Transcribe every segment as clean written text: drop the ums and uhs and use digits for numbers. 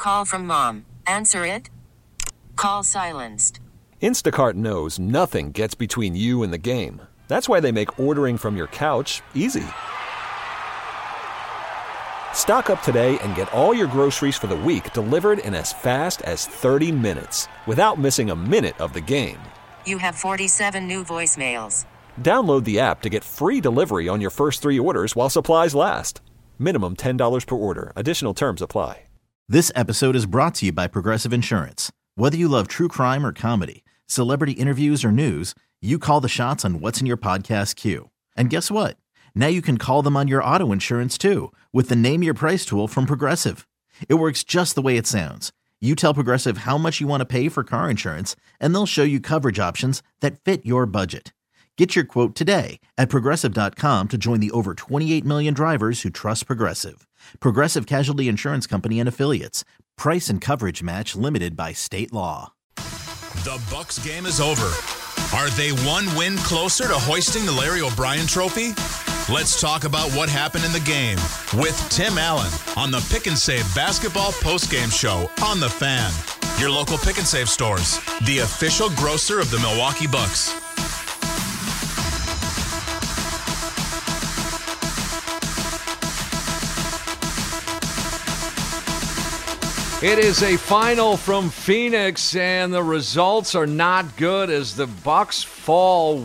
Call from mom. Answer it. Call silenced. Instacart knows nothing gets between you and the game. That's why they make ordering from your couch easy. Stock up today and get all your groceries for the week delivered in as fast as 30 minutes without missing a minute of the game. You have 47 new voicemails. Download the app to get free delivery on your first 3 orders while supplies last. Minimum $10 per order. Additional terms apply. This episode is brought to you by Progressive Insurance. Whether you love true crime or comedy, celebrity interviews or news, you call the shots on what's in your podcast queue. And guess what? Now you can call them on your auto insurance too with the Name Your Price tool from Progressive. It works just the way it sounds. You tell Progressive how much you want to pay for car insurance, and they'll show you coverage options that fit your budget. Get your quote today at Progressive.com to join the over 28 million drivers who trust Progressive. Progressive Casualty Insurance Company and Affiliates. Price and coverage match limited by state law. The Bucs game is over. Are they one win closer to hoisting the Larry O'Brien Trophy? Let's talk about what happened in the game with Tim Allen on the Pick and Save Basketball Postgame Show on The Fan. Your local Pick and Save stores, the official grocer of the Milwaukee Bucks. It is a final from Phoenix, and the results are not good as the Bucks fall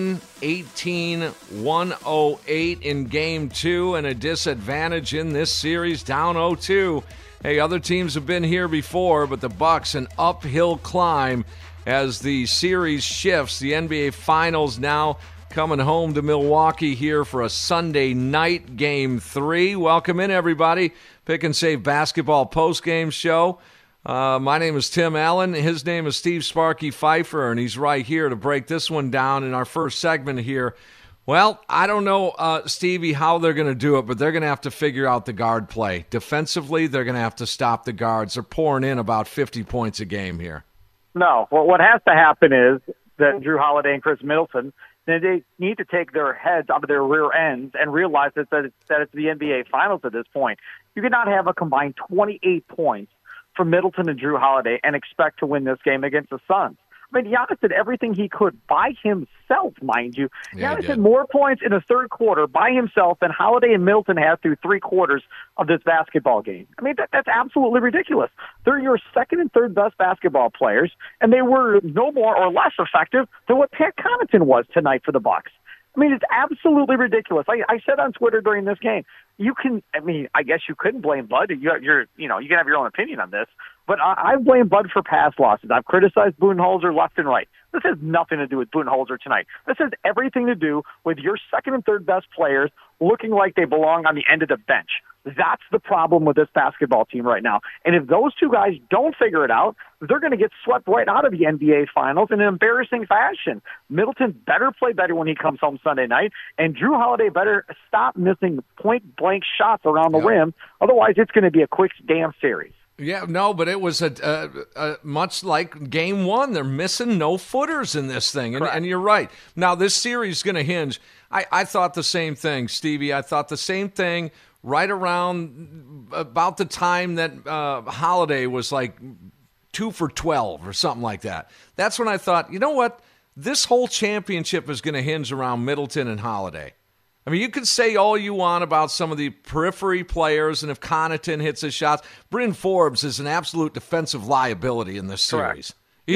118-108 in Game 2 and a disadvantage in this series, down 0-2. Hey, other teams have been here before, but the Bucks an uphill climb as the series shifts. The NBA Finals now coming home to Milwaukee here for a Sunday night Game 3. Welcome in, everybody. Pick and Save Basketball Postgame Show. My name is Tim Allen. His name is Steve Sparky Pfeiffer, and he's right here to break this one down in our first segment here. Well, I don't know, Stevie, how they're going to do it, but they're going to have to figure out the guard play. Defensively, they're going to have to stop the guards. They're pouring in about 50 points a game here. No. Well, what has to happen is that Drew Holiday and Chris Middleton, they need to take their heads out of their rear ends and realize that it's the NBA Finals at this point. You cannot have a combined 28 points from Middleton and Drew Holiday and expect to win this game against the Suns. I mean, Giannis did everything he could by himself, mind you. Yeah, Giannis had more points in the third quarter by himself than Holiday and Middleton had through 3 quarters of this basketball game. I mean, that's absolutely ridiculous. They're your second and third best basketball players, and they were no more or less effective than what Pat Connaughton was tonight for the Bucks. I mean, it's absolutely ridiculous. I said on Twitter during this game, I guess you couldn't blame Bud. You can have your own opinion on this, but I blame Bud for past losses. I've criticized Budenholzer left and right. This has nothing to do with Budenholzer tonight. This has everything to do with your second and third best players looking like they belong on the end of the bench. That's the problem with this basketball team right now. And if those two guys don't figure it out, they're going to get swept right out of the NBA Finals in an embarrassing fashion. Middleton better play better when he comes home Sunday night, and Drew Holiday better stop missing point-blank shots around the rim. Otherwise, it's going to be a quick damn series. Yeah, no, but it was a much like Game 1. They're missing no-footers in this thing, and you're right. Now, this series is going to hinge. I thought the same thing, Stevie. I thought the same thing right around about the time that Holiday was like 2 for 12 or something like that. That's when I thought, you know what? This whole championship is going to hinge around Middleton and Holiday. I mean, you could say all you want about some of the periphery players, and if Connaughton hits his shots, Bryn Forbes is an absolute defensive liability in this series.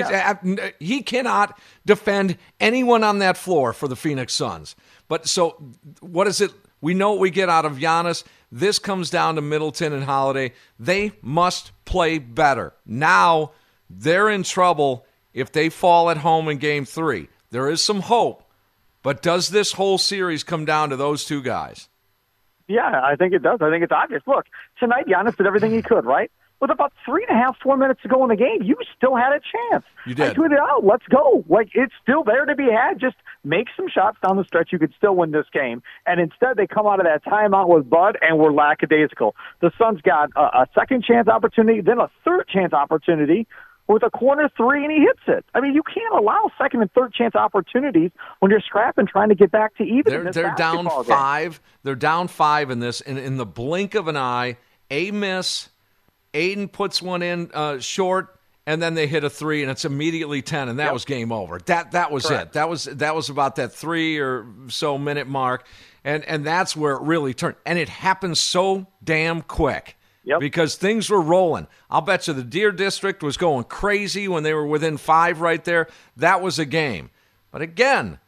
He cannot defend anyone on that floor for the Phoenix Suns. But so what is it? We know what we get out of Giannis. This comes down to Middleton and Holiday. They must play better. Now they're in trouble if they fall at home in Game 3. There is some hope. But does this whole series come down to those two guys? Yeah, I think it does. I think it's obvious. Look, tonight Giannis did everything he could, right? With about 3.5, 4 minutes to go in the game, you still had a chance. You did. I tweeted out, let's go. Like, it's still there to be had. Just make some shots down the stretch. You could still win this game. And instead, they come out of that timeout with Bud, and we're lackadaisical. The Suns got a second chance opportunity, then a third chance opportunity with a corner three, and he hits it. I mean, you can't allow second and third chance opportunities when you're scrapping trying to get back to even. They're down 5. They're down 5 in this, and in the blink of an eye, a miss, Aiden puts one in short, and then they hit a three, and it's immediately 10, and that was game over. That was Correct. it. That was about that 3 or so minute mark, and that's where it really turned. And it happened so damn quick because things were rolling. I'll bet you the Deer District was going crazy when they were within 5 right there. That was a game. But again,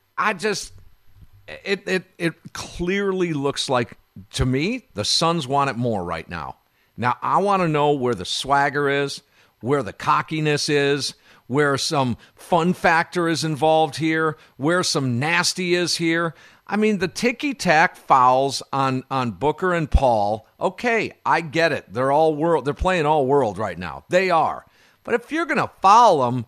it clearly looks like, to me, the Suns want it more right now. Now, I want to know where the swagger is, where the cockiness is, where some fun factor is involved here, where some nasty is here. I mean, the ticky-tack fouls on Booker and Paul, okay, I get it. They're all world. They're playing all world right now. They are. But if you're going to foul them,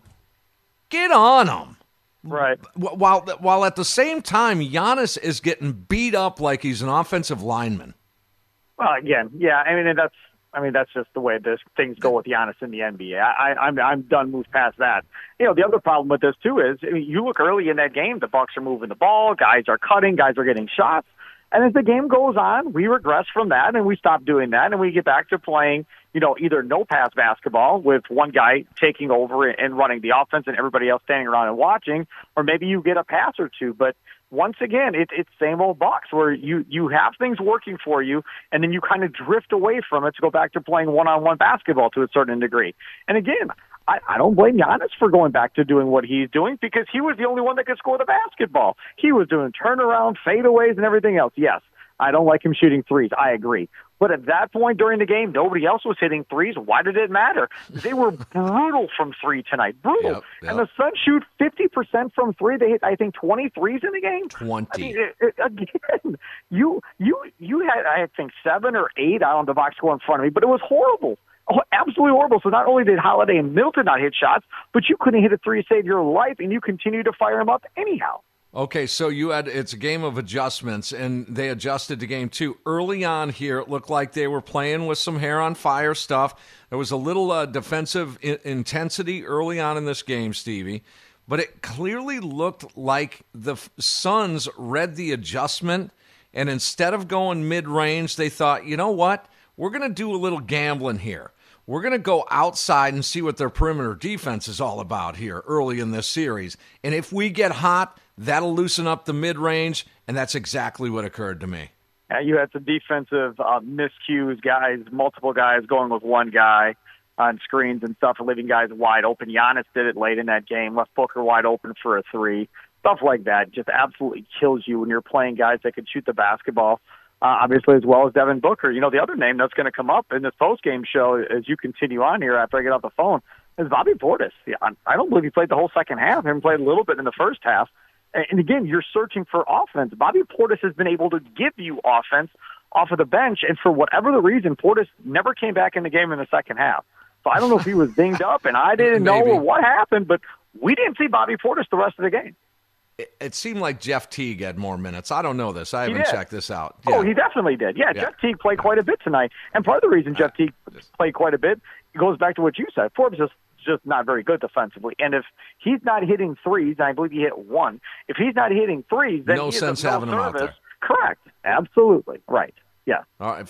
get on them. Right. While at the same time, Giannis is getting beat up like he's an offensive lineman. Well, again, yeah. That's just the way things go with Giannis in the NBA. I'm done. Move past that. The other problem with this too is you look early in that game, the Bucks are moving the ball, guys are cutting, guys are getting shots, and as the game goes on, we regress from that and we stop doing that and we get back to playing, either no pass basketball with one guy taking over and running the offense and everybody else standing around and watching, or maybe you get a pass or two, but once again, it's same old Bucks where you have things working for you, and then you kind of drift away from it to go back to playing one-on-one basketball to a certain degree. And again, I don't blame Giannis for going back to doing what he's doing because he was the only one that could score the basketball. He was doing turnaround, fadeaways, and everything else. Yes, I don't like him shooting threes. I agree. But at that point during the game, nobody else was hitting threes. Why did it matter? They were brutal from three tonight. Brutal. Yep. And the Suns shoot 50% from three. They hit, I think, 23s in the game. 20. I mean, again, you had, I think, 7 or 8 out on the box score in front of me, but it was horrible. Oh, absolutely horrible. So not only did Holiday and Milton not hit shots, but you couldn't hit a three to save your life, and you continue to fire them up anyhow. Okay, so it's a game of adjustments, and they adjusted to game 2. Early on here, it looked like they were playing with some hair on fire stuff. There was a little defensive intensity early on in this game, Stevie, but it clearly looked like the Suns read the adjustment, and instead of going mid-range, they thought, you know what, we're going to do a little gambling here. We're going to go outside and see what their perimeter defense is all about here early in this series. And if we get hot, that'll loosen up the mid-range, and that's exactly what occurred to me. You had some defensive miscues, guys, multiple guys going with one guy on screens and stuff, leaving guys wide open. Giannis did it late in that game, left Booker wide open for a three. Stuff like that just absolutely kills you when you're playing guys that can shoot the basketball. Obviously, as well as Devin Booker. The other name that's going to come up in this post-game show as you continue on here after I get off the phone is Bobby Portis. Yeah, I don't believe he played the whole second half. He played a little bit in the first half. And again, you're searching for offense. Bobby Portis has been able to give you offense off of the bench, and for whatever the reason, Portis never came back in the game in the second half. So I don't know if he was dinged up, and I didn't know what happened, but we didn't see Bobby Portis the rest of the game. It seemed like Jeff Teague had more minutes. I don't know this. I haven't checked this out. Yeah. Oh, he definitely did. Yeah, Jeff Teague played quite a bit tonight. And part of the reason Jeff Teague played quite a bit goes back to what you said. Forbes is just not very good defensively. And if he's not hitting threes, and I believe he hit one, if he's not hitting threes, then no sense having him out there. Correct. Absolutely. Right. Yeah. All right.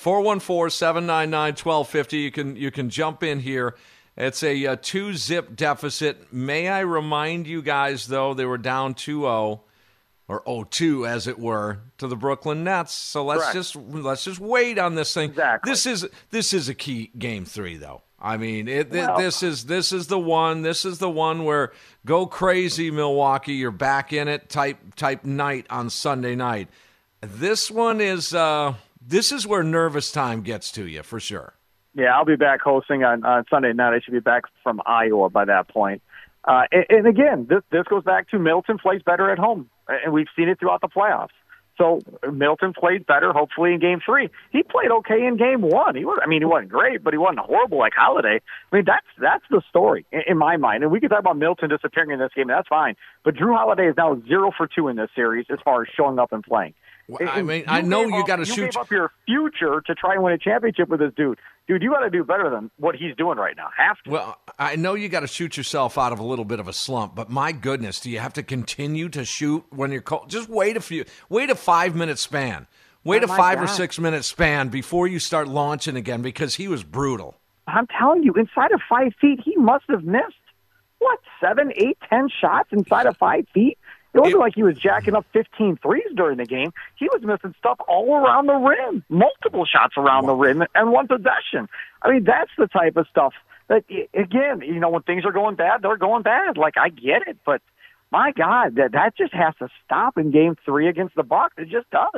414-799-1250. You can jump in here. It's a 2-zip deficit. May I remind you guys, though, they were down 2-0, or 0-2, as it were, to the Brooklyn Nets. So let's just wait on this thing. Exactly. This is a key game 3, though. I mean, this is the one. This is the one where go crazy, Milwaukee. You're back in it type night on Sunday night. This one is this is where nervous time gets to you for sure. Yeah, I'll be back hosting on Sunday night. I should be back from Iowa by that point. And again, this goes back to Milton plays better at home, and we've seen it throughout the playoffs. So Milton played better, hopefully, in Game 3. He played okay in Game 1. He wasn't great, but he wasn't horrible like Holiday. I mean, that's the story in my mind. And we can talk about Milton disappearing in this game, and that's fine. But Drew Holiday is now 0 for 2 in this series as far as showing up and playing. Well, I mean, I know you got to shoot. You gave up your future to try and win a championship with this dude. Dude, you got to do better than what he's doing right now. Have to. Well, I know you got to shoot yourself out of a little bit of a slump, but my goodness, do you have to continue to shoot when you're cold? Just wait a 5-minute span. Wait a 5 or 6 minute span before you start launching again because he was brutal. I'm telling you, inside of 5 feet, he must have missed, 7, 8, 10 shots inside of 5 feet? It wasn't like he was jacking up 15 threes during the game. He was missing stuff all around the rim, multiple shots around the rim, and one possession. I mean, that's the type of stuff that, again, when things are going bad, they're going bad. Like, I get it, but my God, that just has to stop in Game 3 against the Bucks. It just does.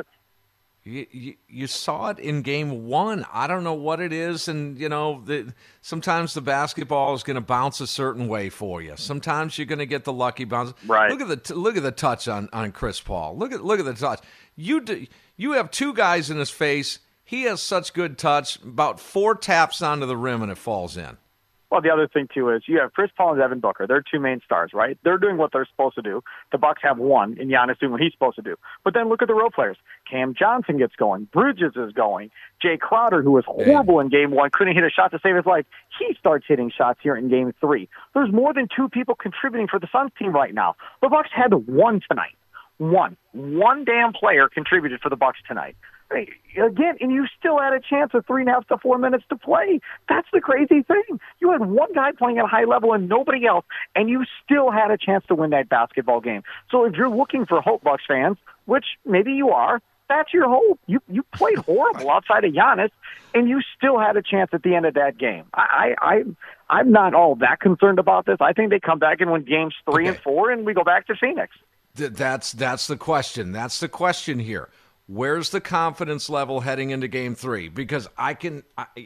You saw it in Game 1. I don't know what it is, and sometimes the basketball is going to bounce a certain way for you. Sometimes you're going to get the lucky bounce. Right. Look at the touch on Chris Paul. Look at the touch. You have two guys in his face. He has such good touch. About 4 taps onto the rim and it falls in. Well, the other thing, too, is you have Chris Paul and Devin Booker. They're 2 main stars, right? They're doing what they're supposed to do. The Bucks have 1, and Giannis doing what he's supposed to do. But then look at the role players. Cam Johnson gets going. Bridges is going. Jay Crowder, who was horrible in Game 1, couldn't hit a shot to save his life. He starts hitting shots here in Game 3. There's more than 2 people contributing for the Suns team right now. The Bucks had 1 tonight. One damn player contributed for the Bucks tonight. Again, and you still had a chance of 3.5 to 4 minutes to play. That's the crazy thing. You had one guy playing at a high level and nobody else, and you still had a chance to win that basketball game. So if you're looking for hope, Bucks fans, which maybe you are, that's your hope. You played horrible outside of Giannis, and you still had a chance at the end of that game. I'm not all that concerned about this. I think they come back and win games 3 and 4, and we go back to Phoenix. That's the question. That's the question here. Where's the confidence level heading into Game 3? Because I can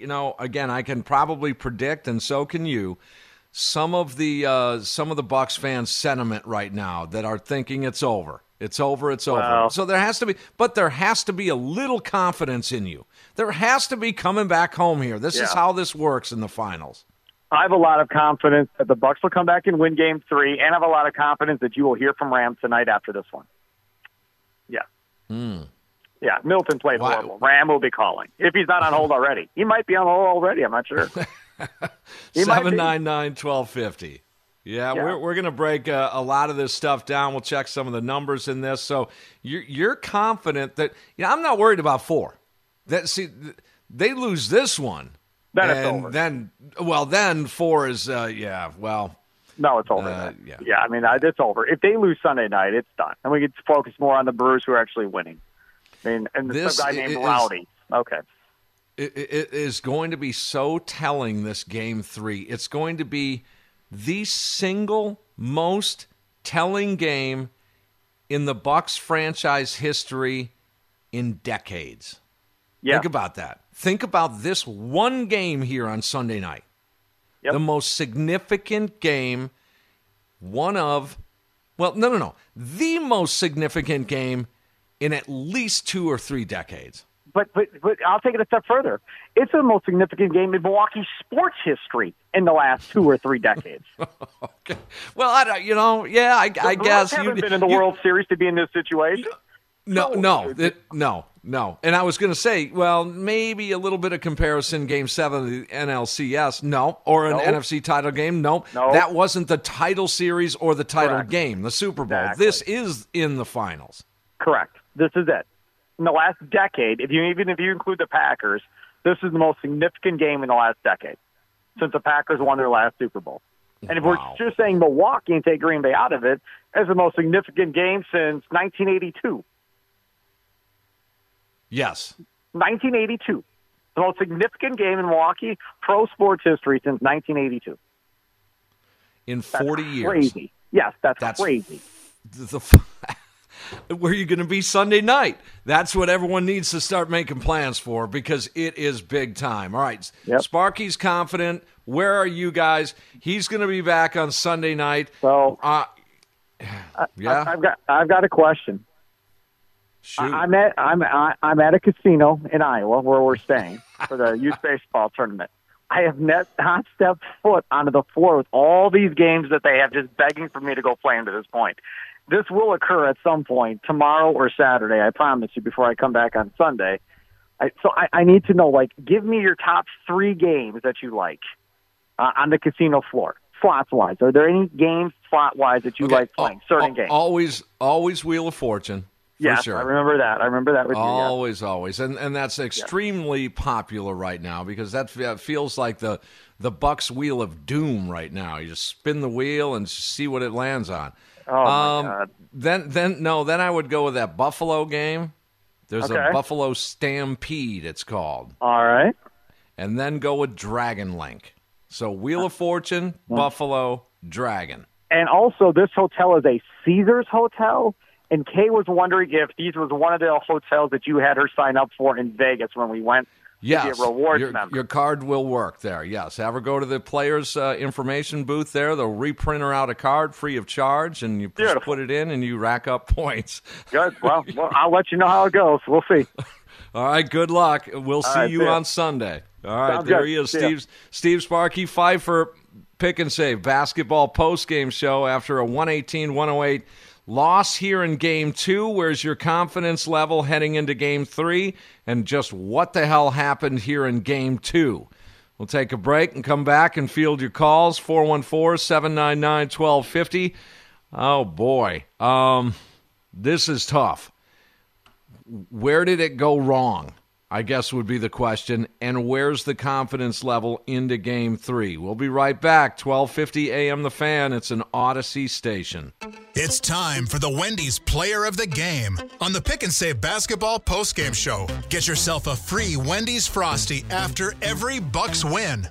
probably predict, and so can you, some of the Bucks fans' sentiment right now that are thinking it's over. It's over. So there has to be a little confidence in you. There has to be coming back home here. This is how this works in the finals. I have a lot of confidence that the Bucks will come back and win Game 3, and I have a lot of confidence that you will hear from Ram tonight after this one. Yeah. Yeah, Milton played horrible. Ram will be calling. If he's not on hold already. He might be on hold already. I'm not sure. 799-1250. Yeah, we're going to break a lot of this stuff down. We'll check some of the numbers in this. So you're confident that I'm not worried about 4. They lose this one. Then it's over. Then 4 is No, it's over. I mean, it's over. If they lose Sunday night, it's done. And we can focus more on the Brewers who are actually winning. I mean, and some guy named Rowdy. Okay. It is going to be so telling, this Game 3. It's going to be the single most telling game in the Bucks franchise history in decades. Yeah. Think about that. Think about this one game here on Sunday night. Yep. The most significant game, the most significant game in at least 2 or 3 decades. But I'll take it a step further. It's the most significant game in Milwaukee sports history in the last 2 or 3 decades. Okay. Well, I guess you haven't been in the World Series to be in this situation. No. And I was going to say, well, maybe a little bit of comparison, Game 7 of the NLCS, NFC title game, no. That wasn't the title series or the title game, the Super Bowl. Exactly. This is in the finals. Correct. This is it. In the last decade, if you include the Packers, this is the most significant game in the last decade since the Packers won their last Super Bowl. And if we're just saying Milwaukee and take Green Bay out of it, it's the most significant game since 1982. Yes. 1982. The most significant game in Milwaukee pro sports history since 1982. In 40 years. Crazy. Yes, that's crazy. Where are you going to be Sunday night? That's what everyone needs to start making plans for, because it is big time. All right. Yep. Sparky's confident. Where are you guys? He's going to be back on Sunday night. So, I've got a question. Shoot. I'm at a casino in Iowa where we're staying for the youth baseball tournament. I have not stepped foot onto the floor with all these games that they have just begging for me to go play them to this point. This will occur at some point tomorrow or Saturday, I promise you, before I come back on Sunday. I need to know, give me your top 3 games that you like on the casino floor, slots-wise. Are there any games, slot-wise, that you like playing, certain games? Always Wheel of Fortune. Yes, sure. I remember that with always, always. And that's extremely popular right now because that feels like the Bucks wheel of doom right now. You just spin the wheel and see what it lands on. Oh, my God. Then I would go with that Buffalo game. There's a Buffalo Stampede, it's called. All right. And then go with Dragon Link. So Wheel of Fortune, Buffalo, Dragon. And also, this hotel is a Caesars hotel. And Kay was wondering if these was one of the hotels that you had her sign up for in Vegas when we went. Yes, to be a rewards member. Your card will work there. Yes, have her go to the players' information booth there. They'll reprint her out a card free of charge, and you just put it in, and you rack up points. Good. Well, I'll let you know how it goes. We'll see. All right, good luck. We'll see you on Sunday. All right, Sounds there good. he is, Steve Sparky, Pfeiffer, Pick and Save basketball post-game show after a 118-108 loss here in Game 2. Where's your confidence level heading into Game 3? And just what the hell happened here in Game 2? We'll take a break and come back and field your calls, 414-799-1250. Oh, boy. This is tough. Where did it go wrong, I guess would be the question. And where's the confidence level into Game 3? We'll be right back. 1250 AM The Fan. It's an Odyssey station. It's time for the Wendy's Player of the Game on the Pick and Save basketball postgame show. Get yourself a free Wendy's Frosty after every Bucks win.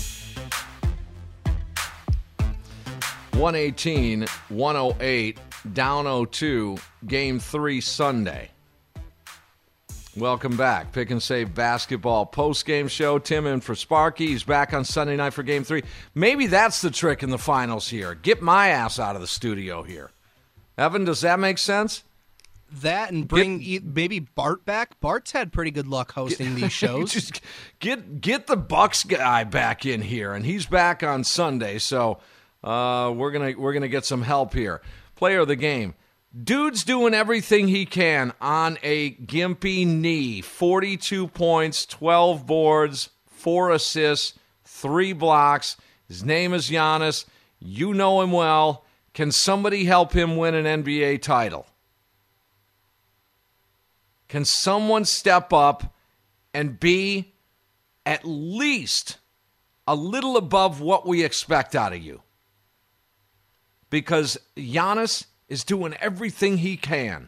118-108, down 0-2, Game 3 Sunday. Welcome back. Pick and Save basketball post-game show. Tim in for Sparky. He's back on Sunday night for Game 3. Maybe that's the trick in the finals here. Get my ass out of the studio here. Evan, does that make sense? That and bring maybe Bart back. Bart's had pretty good luck hosting these shows. Just get the Bucks guy back in here, and he's back on Sunday. So we're gonna get some help here. Player of the game. Dude's doing everything he can on a gimpy knee. 42 points, 12 boards, 4 assists, 3 blocks. His name is Giannis. You know him well. Can somebody help him win an NBA title? Can someone step up and be at least a little above what we expect out of you? Because Giannis is doing everything he can.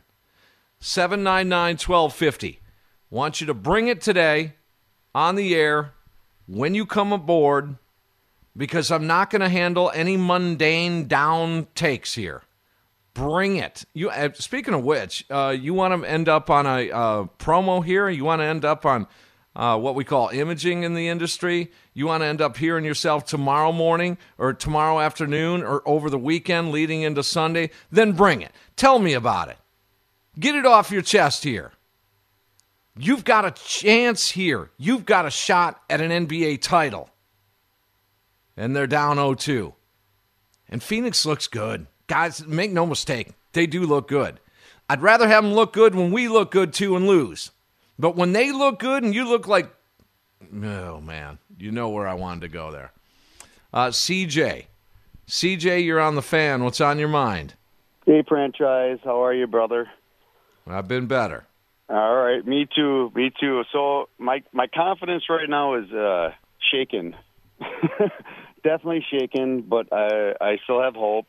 799-1250. Want you to bring it today on the air when you come aboard, because I'm not going to handle any mundane down takes here. Bring it. Speaking of which, you want to end up on a promo here? You want to end up on what we call imaging in the industry? You want to end up hearing yourself tomorrow morning or tomorrow afternoon or over the weekend leading into Sunday? Then bring it. Tell me about it. Get it off your chest here. You've got a chance here. You've got a shot at an NBA title. And they're down 0-2. And Phoenix looks good. Guys, make no mistake. They do look good. I'd rather have them look good when we look good too and lose. But when they look good and you look like, oh, man, you know where I wanted to go there. CJ, you're on the Fan. What's on your mind? Hey, franchise. How are you, brother? I've been better. All right. Me too. So my confidence right now is shaken. Definitely shaken, but I still have hope.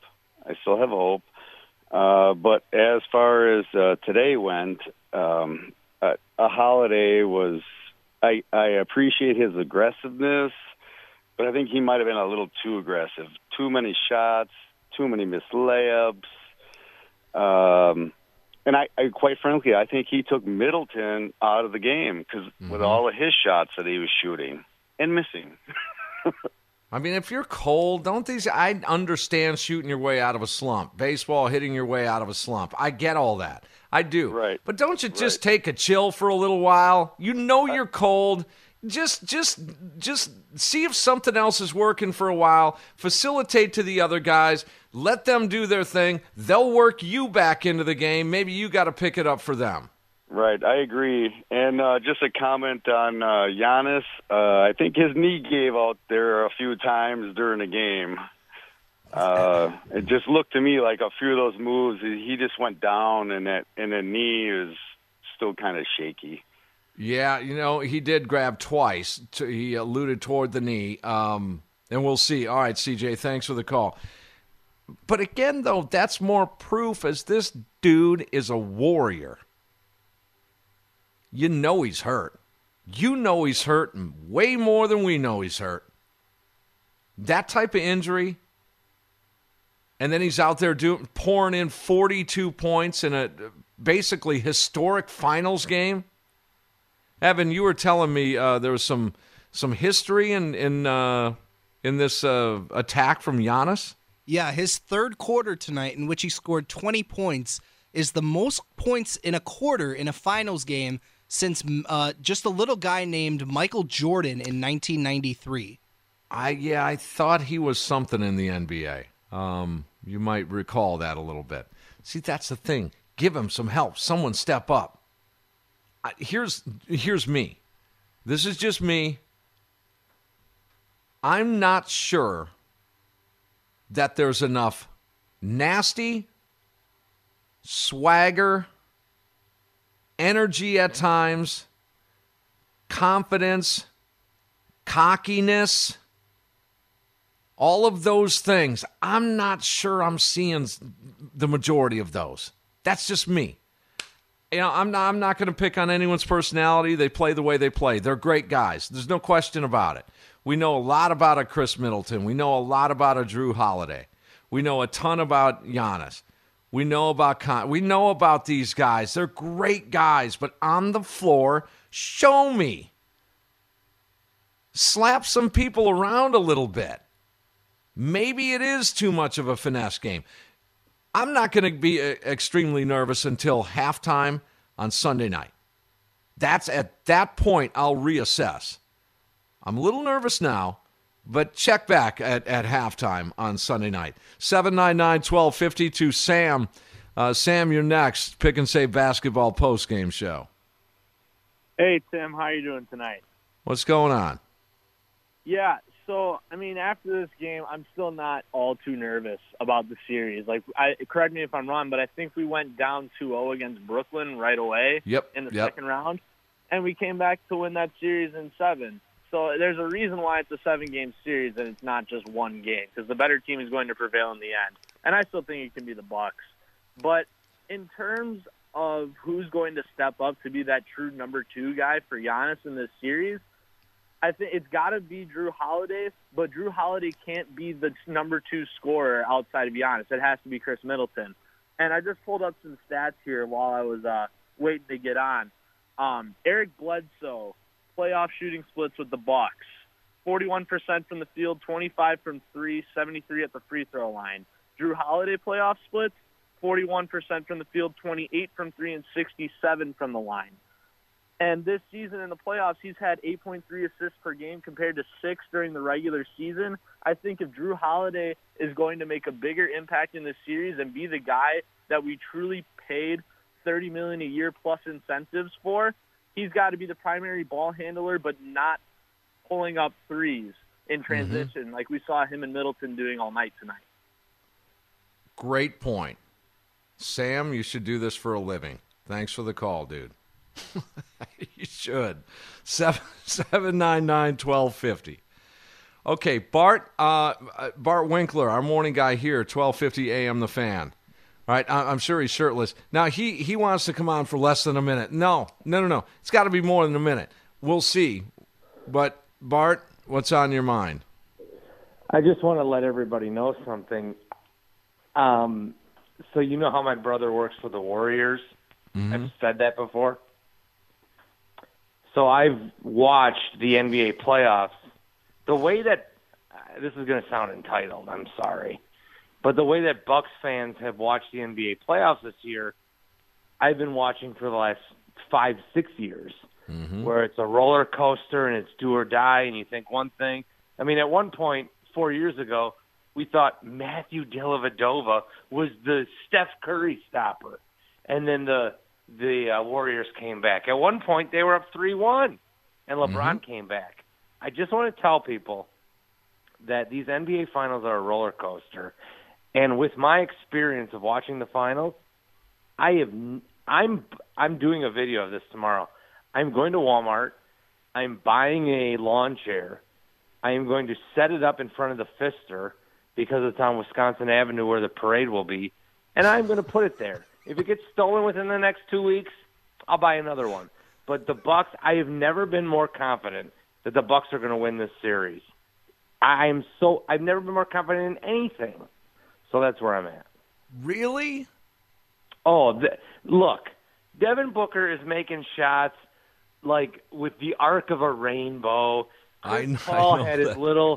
But as far as today went, a Holiday was, I appreciate his aggressiveness, but I think he might have been a little too aggressive. Too many shots, too many missed layups. And I quite frankly, I think he took Middleton out of the game because with all of his shots that he was shooting and missing. I mean, if you're cold, I understand shooting your way out of a slump. Baseball, hitting your way out of a slump. I get all that. I do. Right. But don't you just take a chill for a little while? You know you're cold. Just see if something else is working for a while. Facilitate to the other guys. Let them do their thing. They'll work you back into the game. Maybe you got to pick it up for them. Right, I agree. And just a comment on Giannis. I think his knee gave out there a few times during the game. It just looked to me like a few of those moves, he just went down, and the knee is still kind of shaky. Yeah, he did grab twice. He alluded toward the knee, and we'll see. All right, CJ, thanks for the call. But again, though, that's more proof as this dude is a warrior. You know he's hurt. You know he's hurt way more than we know he's hurt. That type of injury, and then he's out there pouring in 42 points in a basically historic finals game. Evan, you were telling me there was some history in this attack from Giannis. Yeah, his third quarter tonight, in which he scored 20 points, is the most points in a quarter in a finals game since just a little guy named Michael Jordan in 1993. I thought he was something in the NBA. You might recall that a little bit. See, that's the thing. Give him some help. Someone step up. Here's me. This is just me. I'm not sure that there's enough nasty, swagger, energy at times, confidence, cockiness, all of those things. I'm not sure I'm seeing the majority of those. That's just me. I'm not going to pick on anyone's personality. They play the way they play. They're great guys. There's no question about it. We know a lot about a Chris Middleton. We know a lot about a Jrue Holiday. We know a ton about Giannis. We know about these guys. They're great guys, but on the floor, show me. Slap some people around a little bit. Maybe it is too much of a finesse game. I'm not going to be extremely nervous until halftime on Sunday night. That's at that point I'll reassess. I'm a little nervous now, but check back at halftime on Sunday night. 799-1250 to Sam. Sam, you're next. Pick and Save Basketball postgame show. Hey, Tim. How you doing tonight? What's going on? Yeah, so, after this game, I'm still not all too nervous about the series. Correct me if I'm wrong, but I think we went down 2-0 against Brooklyn right away in the second round, and we came back to win that series in 7. So there's a reason why it's a 7-game series and it's not just one game, because the better team is going to prevail in the end. And I still think it can be the Bucks. But in terms of who's going to step up to be that true number 2 guy for Giannis in this series, I think it's got to be Jrue Holiday, but Jrue Holiday can't be the number 2 scorer outside of Giannis. It has to be Chris Middleton. And I just pulled up some stats here while I was waiting to get on. Eric Bledsoe, playoff shooting splits with the Bucks: 41% from the field, 25 from 3, 73 at the free throw line. Jrue Holiday playoff splits: 41% from the field, 28 from 3, and 67 from the line. And this season in the playoffs, he's had 8.3 assists per game compared to 6 during the regular season. I think if Jrue Holiday is going to make a bigger impact in this series and be the guy that we truly paid $30 million a year plus incentives for, he's got to be the primary ball handler, but not pulling up threes in transition like we saw him and Middleton doing all night tonight. Great point. Sam, you should do this for a living. Thanks for the call, dude. You should. 799-1250. Okay, Bart Winkler, our morning guy here, 1250 AM The Fan. All right, I'm sure he's shirtless. Now, he wants to come on for less than a minute. No. It's got to be more than a minute. We'll see. But, Bart, what's on your mind? I just want to let everybody know something. So you know how my brother works for the Warriors? I've said that before. So I've watched the NBA playoffs. The way that this is going to sound entitled, I'm sorry. But the way that Bucks fans have watched the NBA playoffs this year, I've been watching for the last 5-6 years, where it's a roller coaster and it's do or die, and you think one thing. I mean, at one point 4 years ago, we thought Matthew Dellavedova was the Steph Curry stopper, and then the Warriors came back. At one point, they were up 3-1, and LeBron came back. I just want to tell people that these NBA Finals are a roller coaster. And with my experience of watching the finals, I'm doing a video of this tomorrow. I'm going to Walmart. I'm buying a lawn chair. I am going to set it up in front of the Pfister because it's on Wisconsin Avenue where the parade will be, and I'm going to put it there. If it gets stolen within the next 2 weeks, I'll buy another one. But the Bucks, I have never been more confident that the Bucks are going to win this series. I've never been more confident in anything. So that's where I'm at. Really? Oh, look, Devin Booker is making shots like with the arc of a rainbow. Paul had his little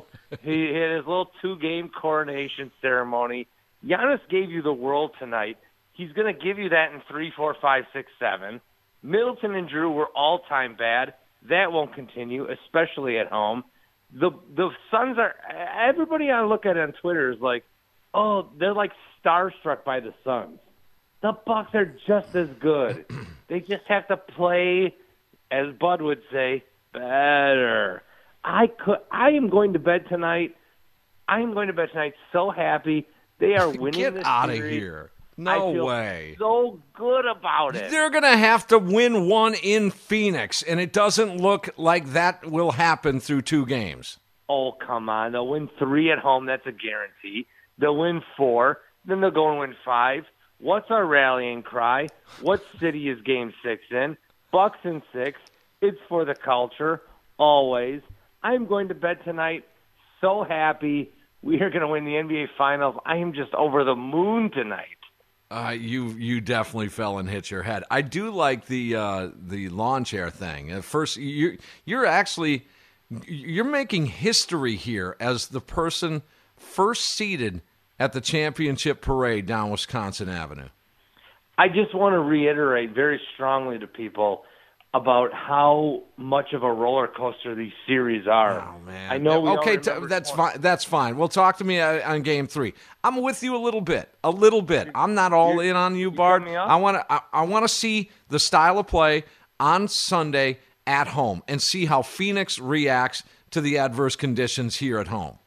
2-game coronation ceremony. Giannis gave you the world tonight. He's going to give you that in 3, 4, 5, 6, 7. Middleton and Drew were all-time bad. That won't continue, especially at home. The Suns are – everybody I look at on Twitter is like, oh, they're like starstruck by the Suns. The Bucks are just as good. They just have to play, as Bud would say, better. I am going to bed tonight. I am going to bed tonight so happy. They are winning Get this out of series. here. No I feel way. So good about it. They're going to have to win one in Phoenix, and it doesn't look like that will happen through 2 games. Oh, come on. They'll win 3 at home. That's a guarantee. They'll win 4. Then they'll go and win 5. What's our rallying cry? What city is Game 6 in? Bucks in 6. It's for the culture, always. I'm going to bed tonight so happy. We are going to win the NBA Finals. I am just over the moon tonight. You definitely fell and hit your head. I do like the lawn chair thing. At first, you're making history here as the person first seated at the championship parade down Wisconsin Avenue. I just want to reiterate very strongly to people about how much of a roller coaster these series are. Oh man! I know. That's fine. That's fine. Well, talk to me on Game 3. I'm with you a little bit. I'm not all in on you, Bart. I want to see the style of play on Sunday at home and see how Phoenix reacts to the adverse conditions here at home.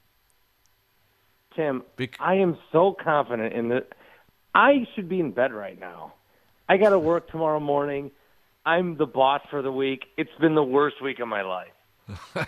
Tim, I am so confident in this. I should be in bed right now. I got to work tomorrow morning. I'm the boss for the week. It's been the worst week of my life.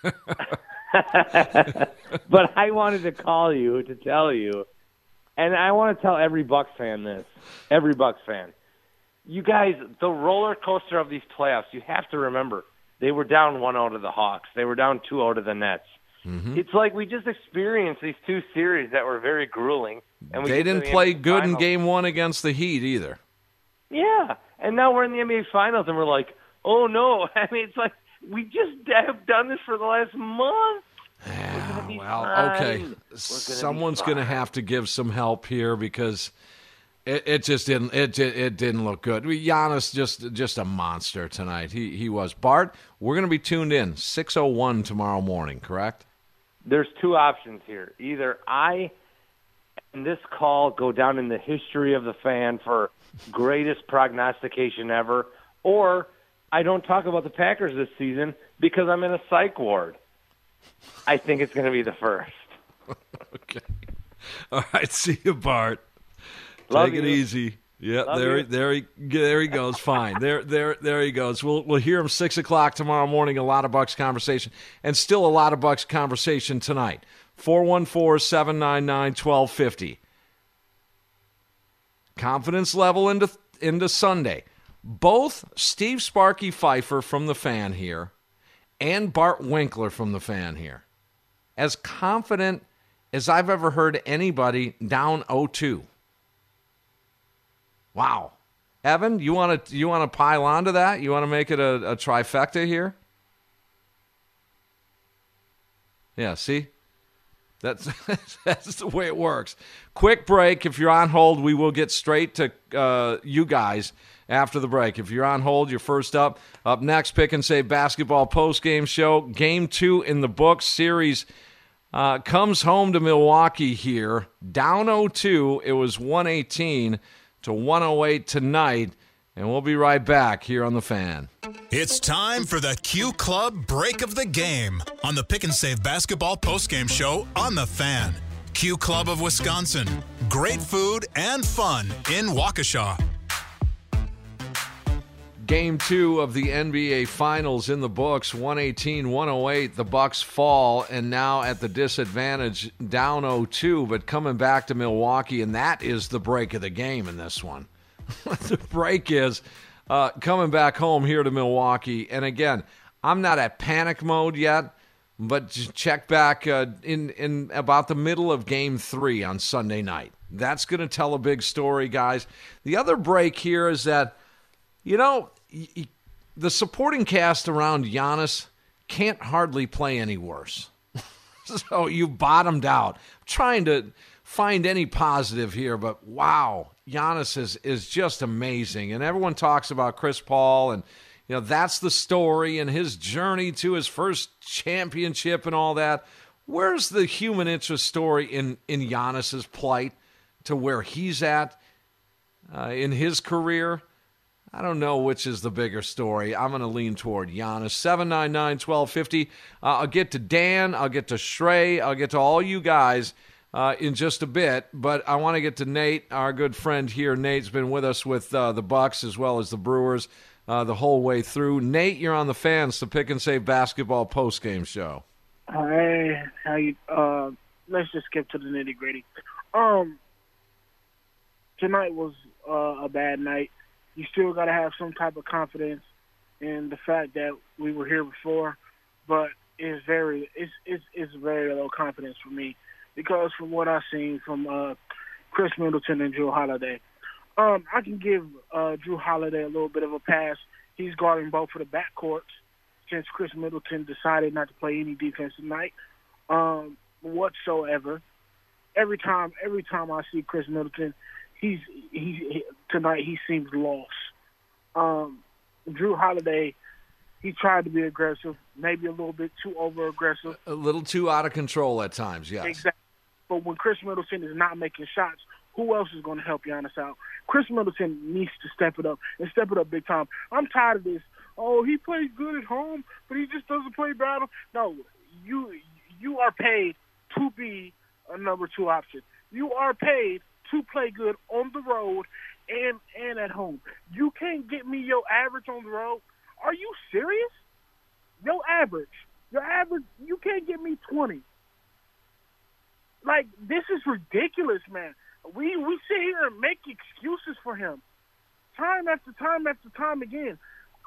But I wanted to call you to tell you, and I want to tell every Bucks fan this, every Bucks fan. You guys, the roller coaster of these playoffs, you have to remember, they were down 1-0 to the Hawks. They were down 2-0 to the Nets. Mm-hmm. It's like we just experienced these 2 series that were very grueling. And they didn't play good in Game 1 against the Heat either. Yeah, and now we're in the NBA Finals, and we're like, oh, no. I mean, it's like we just have done this for the last month. Well, okay. Someone's going to have to give some help here because it just didn't. It didn't look good. Giannis just a monster tonight. He was. Bart, we're going to be tuned in 6:01 tomorrow morning. Correct? There's 2 options here. Either I and this call go down in the history of the fan for greatest prognostication ever, or I don't talk about the Packers this season because I'm in a psych ward. I think it's going to be the first. Okay. All right. See you, Bart. Love Take you. it easy. Yeah, Love there he goes. Fine. There he goes. We'll hear him 6:00 tomorrow morning. A lot of Bucks conversation, and still a lot of Bucks conversation tonight. 414-799-1250. Confidence level into Sunday. Both Steve Sparky Pfeiffer from the Fan here and Bart Winkler from the Fan here. As confident as I've ever heard anybody down 0-2. Wow. Evan, you want to pile onto that? You want to make it a trifecta here? Yeah, see? That's the way it works. Quick break. If you're on hold, we will get straight to you guys after the break. If you're on hold, you're first up. Up next, Pick and Save Basketball Post-Game Show. Game 2 in the books. Series comes home to Milwaukee here. Down 0-2. It was 118 to 108 tonight And we'll be right back here on The Fan. It's time for the Q Club break of the game on the Pick and Save basketball postgame show on The Fan. Q Club of Wisconsin. Great food and fun in Waukesha. Game 2 of the NBA Finals in the books, 118-108. The Bucks fall, and now at the disadvantage, down 0-2, but coming back to Milwaukee, and that is the break of the game in this one. The break is coming back home here to Milwaukee. And again, I'm not at panic mode yet, but just check back in about the middle of Game 3 on Sunday night. That's going to tell a big story, guys. The other break here is that, the supporting cast around Giannis can't hardly play any worse. So you bottomed out. I'm trying to find any positive here, but wow, Giannis is just amazing. And everyone talks about Chris Paul, and that's the story and his journey to his first championship and all that. Where's the human interest story in Giannis's plight to where he's at in his career? I don't know which is the bigger story. I'm going to lean toward Giannis. 799-1250. I'll get to Dan. I'll get to Shrey. I'll get to all you guys in just a bit. But I want to get to Nate, our good friend here. Nate's been with us with the Bucks as well as the Brewers the whole way through. Nate, you're on the Fans, the Pick and Save basketball postgame show. Hey, how you? Let's just skip to the nitty-gritty. Tonight was a bad night. You still got to have some type of confidence in the fact that we were here before, but it's very low confidence for me because from what I've seen from Chris Middleton and Jrue Holiday, I can give Jrue Holiday a little bit of a pass. He's guarding both of the backcourts since Chris Middleton decided not to play any defense tonight whatsoever. Every time I see Chris Middleton, tonight he seems lost. Jrue Holiday, he tried to be aggressive, maybe a little bit too over-aggressive. A little too out of control at times, yes. Exactly. But when Chris Middleton is not making shots, who else is going to help Giannis out? Chris Middleton needs to step it up, and step it up big time. I'm tired of this. Oh, he plays good at home, but he just doesn't play bad. No, you are paid to be a number 2 option. You are paid to play good on the road and at home. You can't get me your average on the road. Are you serious? Your average, you can't get me 20. Like, this is ridiculous, man. We sit here and make excuses for him. Time after time after time again.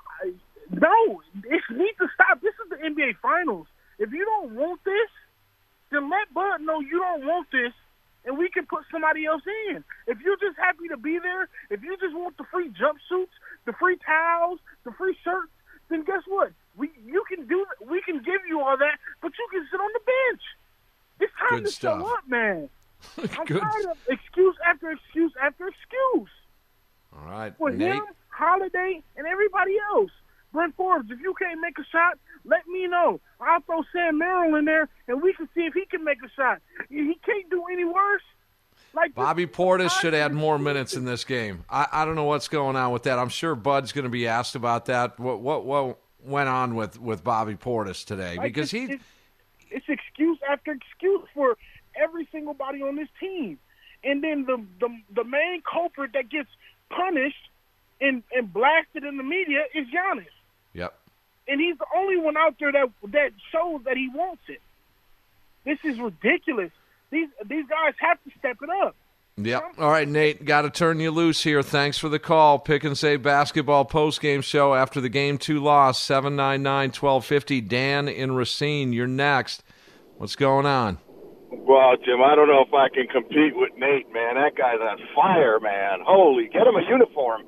No, it needs to stop. This is the NBA Finals. If you don't want this, then let Bud know you don't want this, and we can put somebody else in. If you're just happy to be there, if you just want the free jumpsuits, the free towels, the free shirts, then guess what? We can give you all that, but you can sit on the bench. It's time to show up, man. I'm tired of excuse after excuse after excuse. All right, for Nate. him, Holiday, and everybody else. Brent Forbes, if you can't make a shot, let me know. I'll throw Sam Merrill in there, and we can see if he can make a shot. He can't do any worse. Like Bobby Portis should add more minutes in this game. I don't know what's going on with that. I'm sure Bud's going to be asked about that. What went on with Bobby Portis today? Because it's excuse after excuse for every single body on this team. And then the main culprit that gets punished and blasted in the media is Giannis. Yep. And he's the only one out there that shows that he wants it. This is ridiculous. These guys have to step it up. Yep. All right, Nate, got to turn you loose here. Thanks for the call. Pick and Save basketball postgame show after the Game 2 loss, 799-1250. Dan in Racine, you're next. What's going on? Well, Jim, I don't know if I can compete with Nate, man. That guy's on fire, man. Holy, get him a uniform.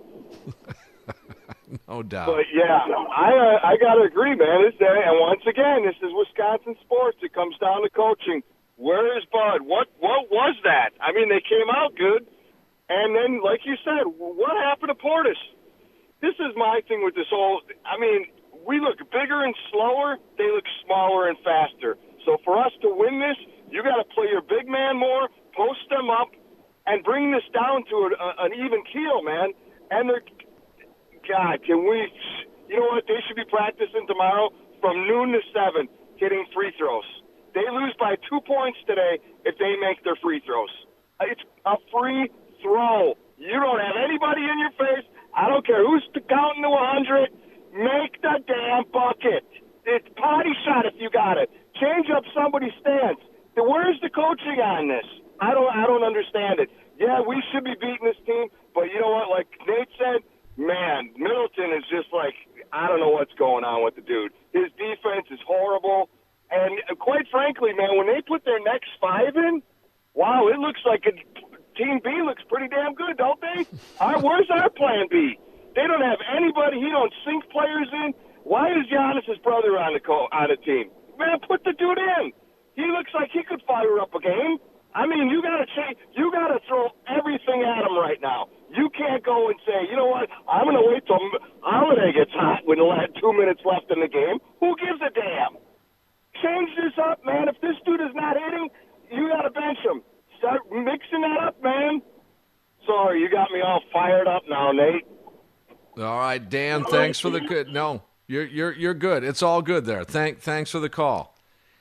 No doubt. But, yeah, I got to agree, man. And once again, this is Wisconsin sports. It comes down to coaching. Where is Bud? What was that? I mean, they came out good. And then, like you said, what happened to Portis? This is my thing with this whole – I mean, we look bigger and slower. They look smaller and faster. So for us to win this, you got to play your big man more, post them up, and bring this down to an even keel, man. And God, can we – you know what? They should be practicing tomorrow from noon to 7, hitting free throws. They lose by 2 points today if they make their free throws. It's a free throw. You don't have anybody in your face. I don't care who's counting to 100. Make the damn bucket. It's potty shot if you got it. Change up somebody's stance. Where's the coaching on this? I don't understand it. Yeah, we should be beating this team, but you know what? Like Nate said, man, Middleton is just like, I don't know what's going on with the dude. His defense is horrible. And quite frankly, man, when they put their next 5 in, wow, it looks like Team B looks pretty damn good, don't they? Where's our plan B? They don't have anybody. He don't sink players in. Why is Giannis' brother on the team? Man, put the dude in. He looks like he could fire up a game. I mean, you got to throw everything at him right now. You can't go and say, you know what, I'm going to wait till Holiday gets hot when the last 2 minutes left in the game. Who gives a damn? Change this up, man. If this dude is not hitting, you got to bench him. Start mixing that up, man. Sorry, you got me all fired up now, Nate. All right, Dan, thanks for the good. No, you're good. It's all good there. Thanks for the call.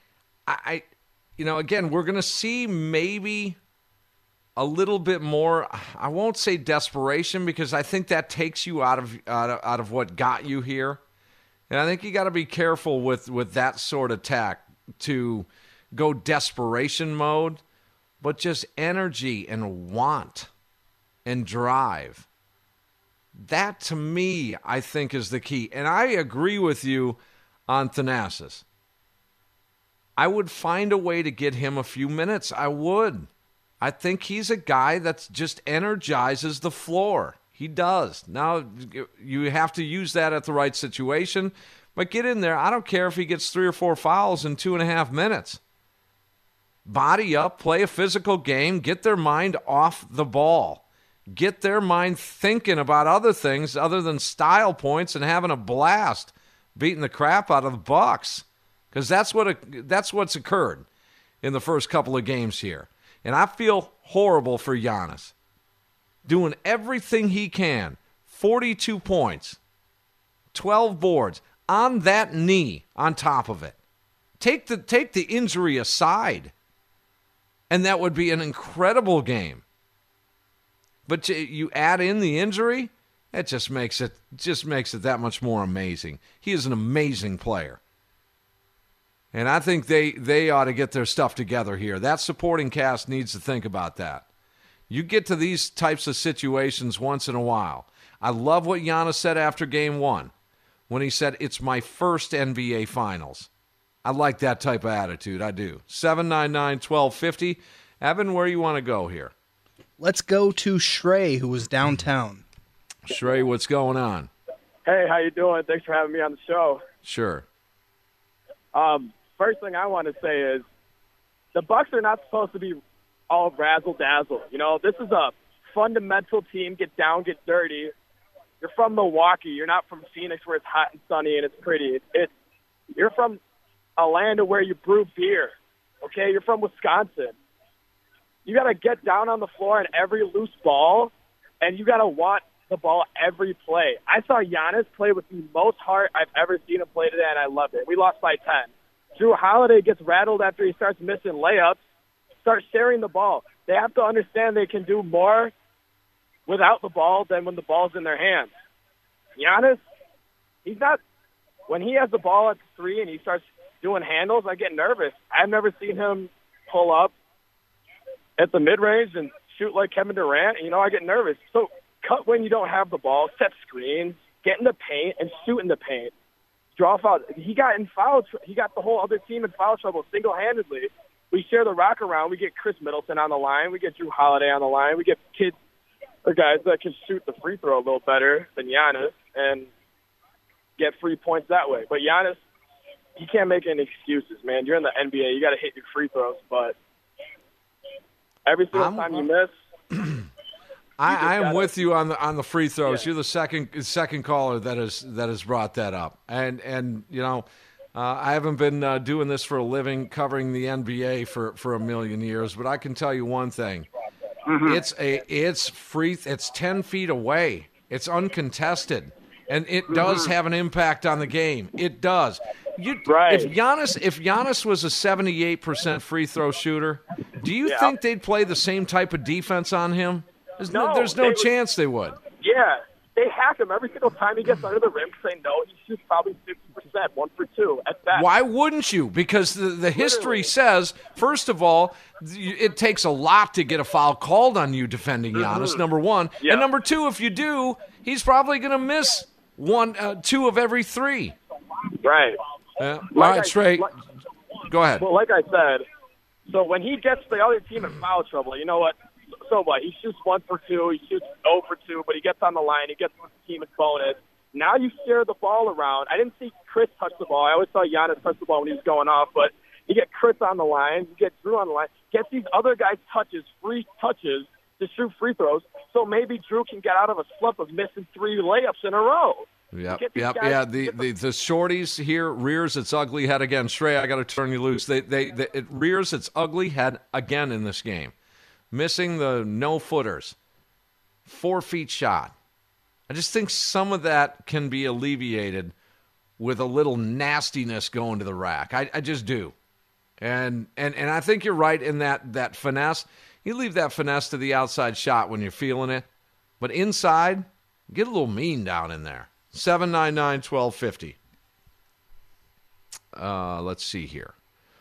Again, we're going to see maybe a little bit more. I won't say desperation because I think that takes you out of what got you here, and I think you got to be careful with that sort of tack to go desperation mode, but just energy and want and drive. That, to me, I think is the key. And I agree with you on Thanasis. I would find a way to get him a few minutes. I would. I think he's a guy that just energizes the floor. He does. Now, you have to use that at the right situation, but get in there. I don't care if he gets 3 or 4 fouls in 2.5 minutes. Body up, play a physical game, get their mind off the ball. Get their mind thinking about other things other than style points and having a blast beating the crap out of the Bucks. Because that's what's occurred in the first couple of games here. And I feel horrible for Giannis. Doing everything he can. 42 points. 12 boards. On that knee on top of it. Take the injury aside. And that would be an incredible game. But you add in the injury, it just makes it that much more amazing. He is an amazing player. And I think they ought to get their stuff together here. That supporting cast needs to think about that. You get to these types of situations once in a while. I love what Giannis said after Game 1 when he said, it's my first NBA Finals. I like that type of attitude. I do. 799-1250. Evan, where you want to go here? Let's go to Shrey, who was downtown. Shrey, what's going on? Hey, how you doing? Thanks for having me on the show. Sure. First thing I want to say is the Bucks are not supposed to be all razzle-dazzle. You know, this is a fundamental team, get down, get dirty. You're from Milwaukee. You're not from Phoenix where it's hot and sunny and it's pretty. You're from a land where you brew beer, okay? You're from Wisconsin. You got to get down on the floor on every loose ball, and you got to want the ball every play. I saw Giannis play with the most heart I've ever seen him play today, and I loved it. We lost by 10. Drew Holiday gets rattled after he starts missing layups, starts sharing the ball. They have to understand they can do more without the ball than when the ball's in their hands. Giannis, he's not – when he has the ball at the 3 and he starts doing handles, I get nervous. I've never seen him pull up at the mid-range and shoot like Kevin Durant. You know, I get nervous. So cut when you don't have the ball, set screens, get in the paint, and shoot in the paint. Draw foul. He got the whole other team in foul trouble single-handedly. We share the rock around. We get Chris Middleton on the line. We get Drew Holiday on the line. We get kids or guys that can shoot the free throw a little better than Giannis and get free points that way. But Giannis, he can't make any excuses, man. You're in the NBA. You got to hit your free throws, but every single time you miss, I am with you on the free throws. Yeah. You're the second caller that has brought that up, and you know, I haven't been doing this for a living, covering the NBA for a million years, but I can tell you one thing: it's free. It's 10 feet away. It's uncontested. And it does have an impact on the game. It does. Right. If Giannis was a 78% free throw shooter, do you think they'd play the same type of defense on him? There's no chance they would. Yeah. They hack him every single time he gets under the rim, saying no, he shoots probably 50%, 1 for 2 at best. Why wouldn't you? Because the history says, first of all, it takes a lot to get a foul called on you defending Giannis, number one. And number two, if you do, he's probably going to miss 2 of every 3. Right. Yeah. All right, Trey, go ahead. Well, like I said, so when he gets the other team in foul trouble, you know what? So what? He shoots 1 for 2, he shoots 0 for 2, but he gets on the line, he gets the team a bonus. Now you share the ball around. I didn't see Chris touch the ball. I always saw Giannis touch the ball when he was going off, but you get Chris on the line, you get Drew on the line, get these other guys free touches to shoot free throws, so maybe Drew can get out of a slump of missing 3 layups in a row. Yeah. The shorties here rears its ugly head again. Shrey, I got to turn you loose. It rears its ugly head again in this game, missing the no-footers, 4-feet shot. I just think some of that can be alleviated with a little nastiness going to the rack. I just do, and I think you're right in that finesse. You leave that finesse to the outside shot when you're feeling it, but inside, get a little mean down in there. 799-1250. Let's see here.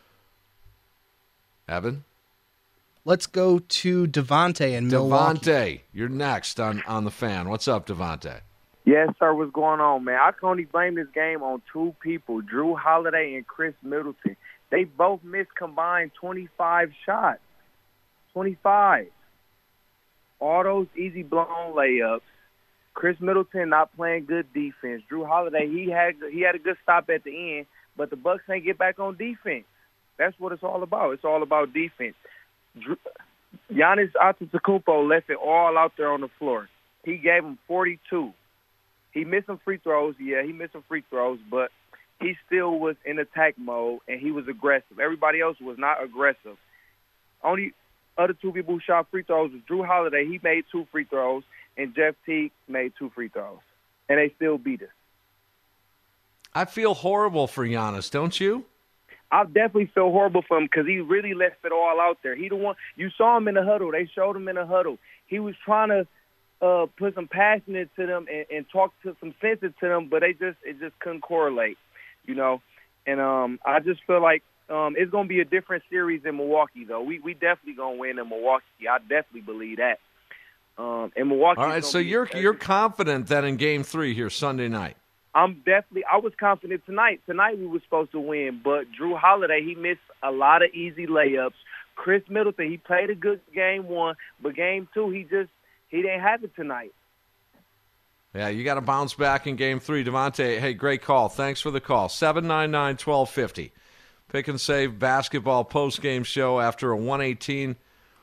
Evan? Let's go to Devontae in Milwaukee. Devontae, you're next on the Fan. What's up, Devontae? Yes, sir. What's going on, man? I can only blame this game on 2 people, Drew Holiday and Chris Middleton. They both missed combined 25 shots. 25. All those easy blown layups. Chris Middleton not playing good defense. Drew Holiday, he had a good stop at the end, but the Bucks can't get back on defense. That's what it's all about. It's all about defense. Giannis Antetokounmpo left it all out there on the floor. He gave him 42. He missed some free throws. Yeah, he missed some free throws, but he still was in attack mode, and he was aggressive. Everybody else was not aggressive. Only other 2 people who shot free throws was Drew Holiday. He made 2 free throws, and Jeff Teague made 2 free throws, and they still beat us. I feel horrible for Giannis, don't you? I definitely feel horrible for him because he really left it all out there. He the one you saw him in the huddle. They showed him in the huddle. He was trying to put some passion into them and talk to some sense into them, but it just couldn't correlate, you know. And I just feel like it's gonna be a different series in Milwaukee, though. We definitely gonna win in Milwaukee. I definitely believe that. In Milwaukee. All right, so you're confident that in Game 3 here Sunday night. I was confident tonight. Tonight we were supposed to win, but Drew Holiday, he missed a lot of easy layups. Chris Middleton, he played a good Game 1, but Game 2, he didn't have it tonight. Yeah, you got to bounce back in Game 3. Devontae, hey, great call. Thanks for the call. 799-1250. Pick and Save basketball postgame show after a 118-108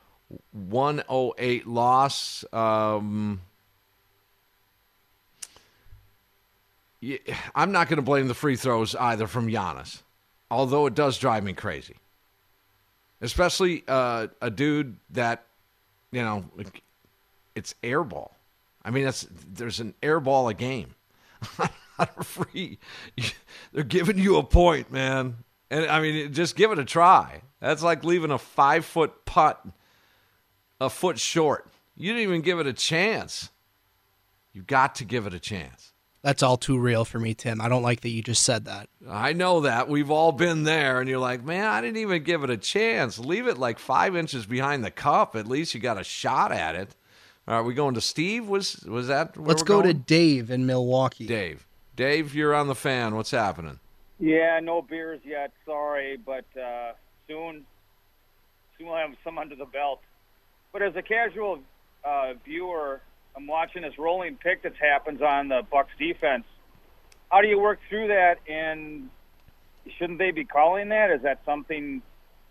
loss. I'm not going to blame the free throws either from Giannis, although it does drive me crazy. Especially a dude that, you know, it's air ball. I mean, there's an air ball a game. They're giving you a point, man. And, I mean, just give it a try. That's like leaving a 5-foot putt a foot short. You didn't even give it a chance. You've got to give it a chance. That's all too real for me, Tim. I don't like that you just said that. I know that. We've all been there, and you're like, man, I didn't even give it a chance. Leave it like 5 inches behind the cup. At least you got a shot at it. Are we going to Steve? Was that where Let's go to Dave in Milwaukee. Dave, you're on the Fan. What's happening? Yeah, no beers yet. Sorry, but soon we'll have some under the belt. But as a casual viewer, I'm watching this rolling pick that happens on the Bucks defense. How do you work through that? And shouldn't they be calling that? Is that something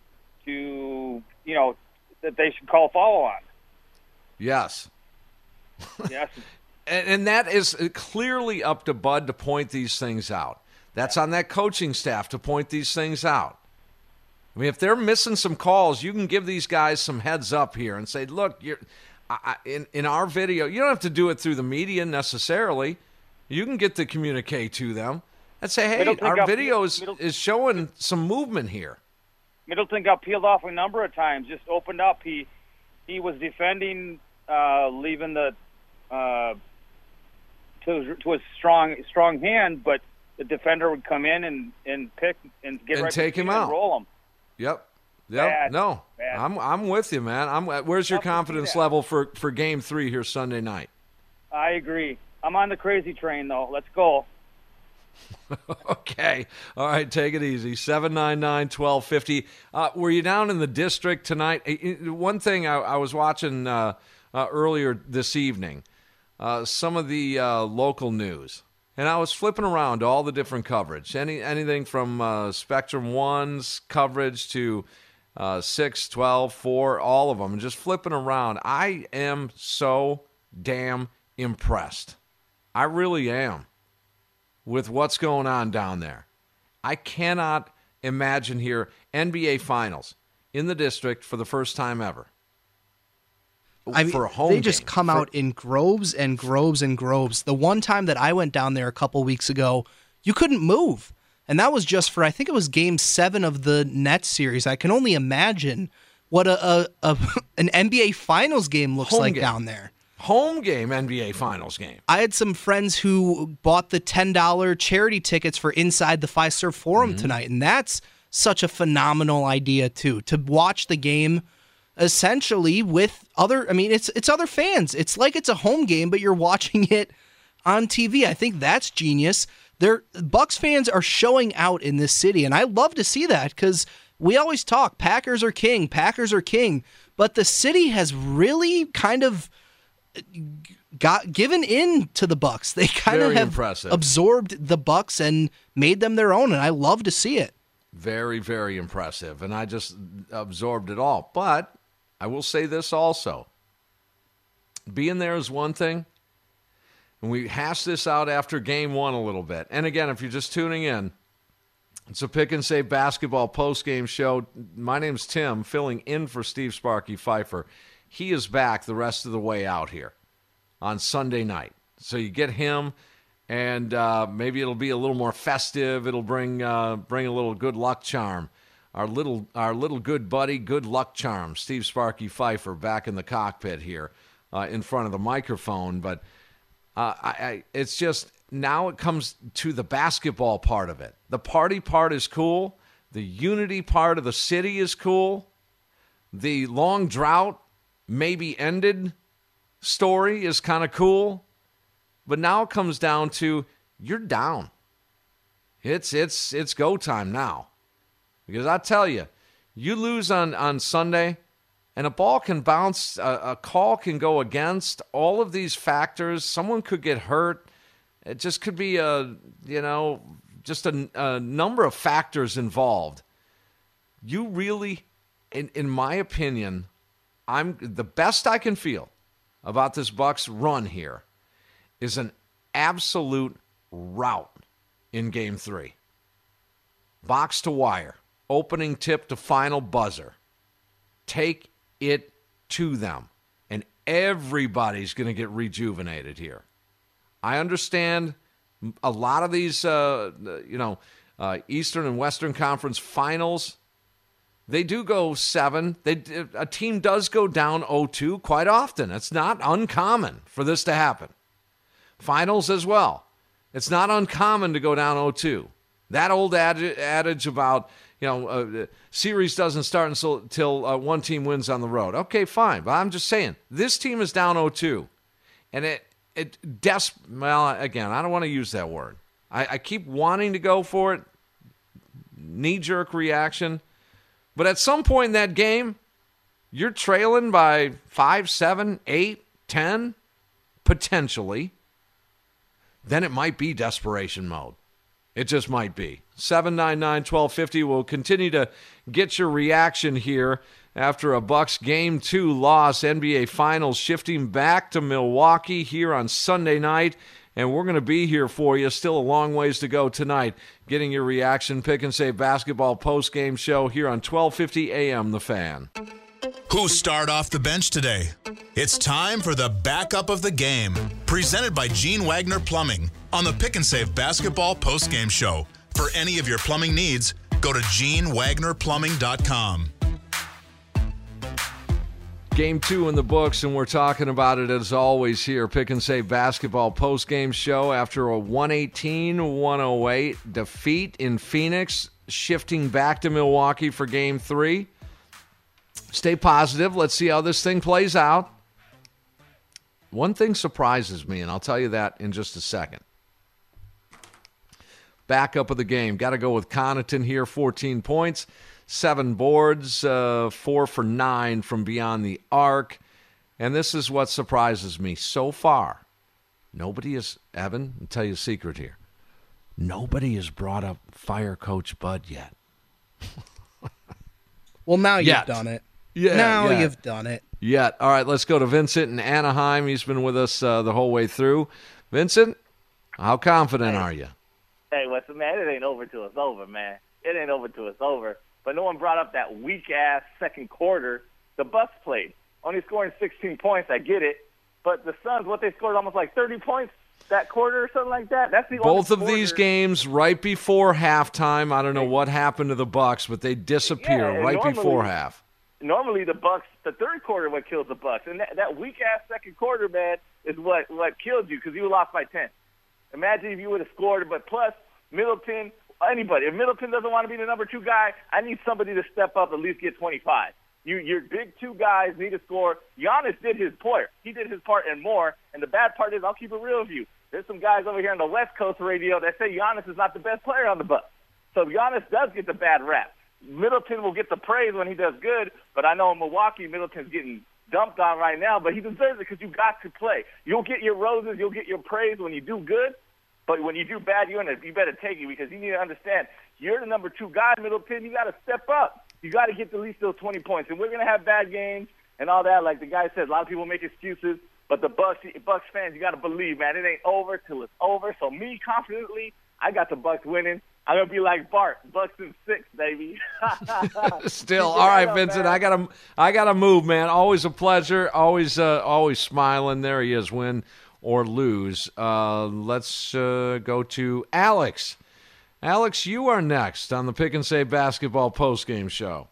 that they should call follow on? Yes. Yes. And that is clearly up to Bud to point these things out. That's on that coaching staff to point these things out. I mean, if they're missing some calls, you can give these guys some heads up here and say, look, in our video, you don't have to do it through the media necessarily. You can get to communicate to them and say, hey, our video is showing some movement here. Middleton got peeled off a number of times, just opened up. He was defending, leaving the to a strong hand, but the defender would come in and pick and get right take him out and roll him. Yep. Bad. No, I'm with you, man. Where's your confidence level for Game 3 here Sunday night? I agree. I'm on the crazy train, though. Let's go. Okay. All right, take it easy. 799-1250. Were you down in the district tonight? One thing I was watching earlier this evening, some of the local news, and I was flipping around all the different coverage, anything from Spectrum 1's coverage to 6, 12, 4, all of them, and just flipping around. I am so damn impressed. I really am with what's going on down there. I cannot imagine here NBA Finals in the district for the first time ever. I mean, for a home they just come out in groves and groves and groves. The one time that I went down there a couple weeks ago, you couldn't move. And that was just for, I think it was Game 7 of the Nets series. I can only imagine what an NBA Finals game looks like down there. Home game NBA Finals game. I had some friends who bought the $10 charity tickets for Inside the Fiserv Forum tonight, and that's such a phenomenal idea, too, to watch the game essentially with other, I mean, it's other fans. It's like it's a home game, but you're watching it on TV. I think that's genius. Bucks fans are showing out in this city, and I love to see that because we always talk Packers are king, but the city has really kind of got given in to the Bucks. They kind of have absorbed the Bucks and made them their own, and I love to see it. Very, very impressive, and I just absorbed it all. But I will say this also. Being there is one thing, and we hashed this out after Game 1 a little bit. And again, if you're just tuning in, it's a Pick and Save basketball post-game show. My name's Tim, filling in for Steve Sparky Pfeiffer. He is back the rest of the way out here on Sunday night. So you get him, and maybe it'll be a little more festive. It'll bring a little good luck charm. Our little good buddy, good luck charm, Steve Sparky Pfeiffer, back in the cockpit here in front of the microphone. But it's just now it comes to the basketball part of it. The party part is cool. The unity part of the city is cool. The long drought maybe ended story is kind of cool, but now it comes down to you're down. It's go time now, because I tell you, you lose on Sunday, and a ball can bounce, a call can go against all of these factors. Someone could get hurt. It just could be just a number of factors involved. You really, in my opinion, the best I can feel about this Bucks run here is an absolute rout in Game 3. Box to wire, opening tip to final buzzer. Take it to them, and everybody's going to get rejuvenated here. I understand a lot of these, Eastern and Western Conference finals, they do go 7. A team does go down 0-2 quite often. It's not uncommon for this to happen. Finals as well. It's not uncommon to go down 0-2. That old adage about, series doesn't start until one team wins on the road. Okay, fine. But I'm just saying, this team is down 0-2. And again, I don't want to use that word. I keep wanting to go for it. Knee-jerk reaction. But at some point in that game, you're trailing by 5, 7, 8, 10, potentially. Then it might be desperation mode. It just might be. 799-1250 will continue to get your reaction here after a Bucks Game 2 loss. NBA Finals shifting back to Milwaukee here on Sunday night. And we're going to be here for you. Still a long ways to go tonight. Getting your reaction. Pick and Save basketball post-game show here on 1250 AM The Fan. Who started off the bench today? It's time for the backup of the game, presented by Gene Wagner Plumbing on the Pick and Save Basketball postgame show. For any of your plumbing needs, go to GeneWagnerPlumbing.com. Game 2 in the books, and we're talking about it as always here. Pick and Save Basketball postgame show after a 118-108 defeat in Phoenix, shifting back to Milwaukee for Game 3. Stay positive. Let's see how this thing plays out. One thing surprises me, and I'll tell you that in just a second. Backup of the game. Got to go with Connaughton here, 14 points, 7 boards, 4 for 9 from beyond the arc. And this is what surprises me so far. Nobody is, Evan, I'll tell you a secret here. Nobody has brought up Fire Coach Bud yet. Well, now you've done it. Now you've done it. Yeah. All right, let's go to Vincent in Anaheim. He's been with us the whole way through. Vincent, how confident are you? Hey, listen, man, it ain't over till it's over, man. It ain't over till it's over. But no one brought up that weak-ass second quarter the Bucks played. Only scoring 16 points, I get it. But the Suns, what they scored, almost like 30 points that quarter or something like that. That's the Both only of these games right before halftime. I don't know what happened to the Bucks, but they disappear before half. Normally the Bucks, the third quarter what kills the Bucks. And that weak-ass second quarter, man, is what killed you because you lost by 10. Imagine if you would have scored, but plus Middleton, anybody. If Middleton doesn't want to be the number 2 guy, I need somebody to step up at least get 25. Your big 2 guys need to score. Giannis did his part. He did his part and more. And the bad part is, I'll keep it real with you. There's some guys over here on the West Coast radio that say Giannis is not the best player on the Bucks. So Giannis does get the bad rap. Middleton will get the praise when he does good, but I know in Milwaukee, Middleton's getting dumped on right now, but he deserves it because you got to play. You'll get your roses, you'll get your praise when you do good, but when you do bad, you better take it because you need to understand you're the number 2 guy, Middleton. You got to step up. You got to get at least those 20 points. And we're going to have bad games and all that. Like the guy said, a lot of people make excuses, but the Bucks fans, you got to believe, man, it ain't over till it's over. So me, confidently, I got the Bucks winning. I'm going to be like Bart, Bucks in 6, baby. Still. All right, Vincent, I gotta move, man. Always a pleasure. Always smiling. There he is, win or lose. Let's go to Alex. Alex, you are next on the Pick and Save Basketball postgame show.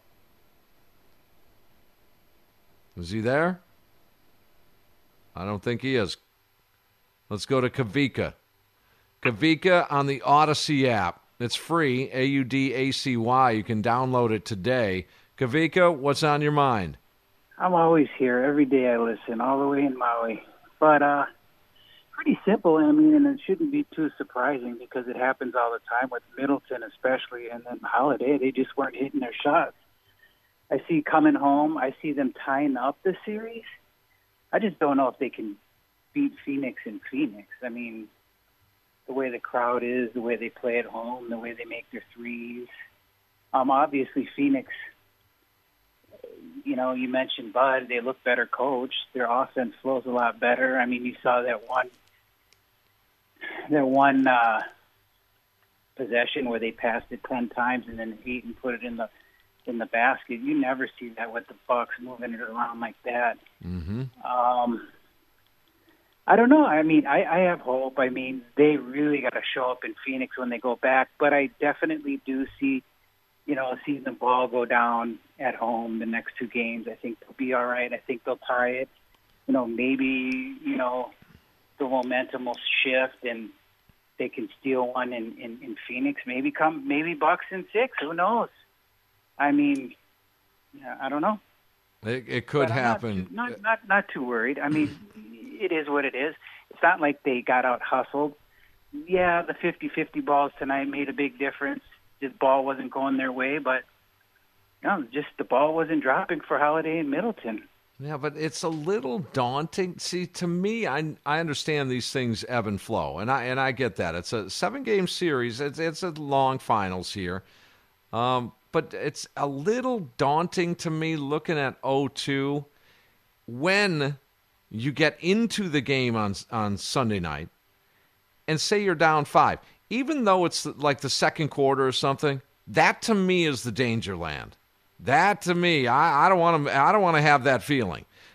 Is he there? I don't think he is. Let's go to Kavika. Kavika on the Odyssey app. It's free, AUDACY. You can download it today. Kavika, what's on your mind? I'm always here. Every day I listen, all the way in Maui. But pretty simple, and it shouldn't be too surprising because it happens all the time with Middleton especially, and then Holiday. They just weren't hitting their shots. I see coming home, I see them tying up the series. I just don't know if they can beat Phoenix in Phoenix. I mean, the way the crowd is, the way they play at home, the way they make their threes. Obviously, Phoenix, you mentioned Bud. They look better coached. Their offense flows a lot better. I mean, you saw that one possession where they passed it 10 times and then Ayton put it in the basket. You never see that with the Bucks moving it around like that. Mm-hmm. I don't know. I mean, I have hope. I mean, they really got to show up in Phoenix when they go back. But I definitely do see, seeing the ball go down at home the next 2 games. I think they'll be all right. I think they'll tie it. Maybe, the momentum will shift and they can steal one in Phoenix. Maybe Bucks in 6. Who knows? I mean, I don't know. It could happen. Not too worried. I mean, it is what it is. It's not like they got out hustled. Yeah, the 50-50 balls tonight made a big difference. The ball wasn't going their way, but just the ball wasn't dropping for Holiday and Middleton. Yeah, but it's a little daunting. See, to me, I understand these things ebb and flow, and I get that. It's a 7-game series. It's a long finals here. But it's a little daunting to me looking at 0-2 when you get into the game on Sunday night and say you're down 5. Even though it's like the second quarter or something, that to me is the danger land. That to me, I don't want to have that feeling.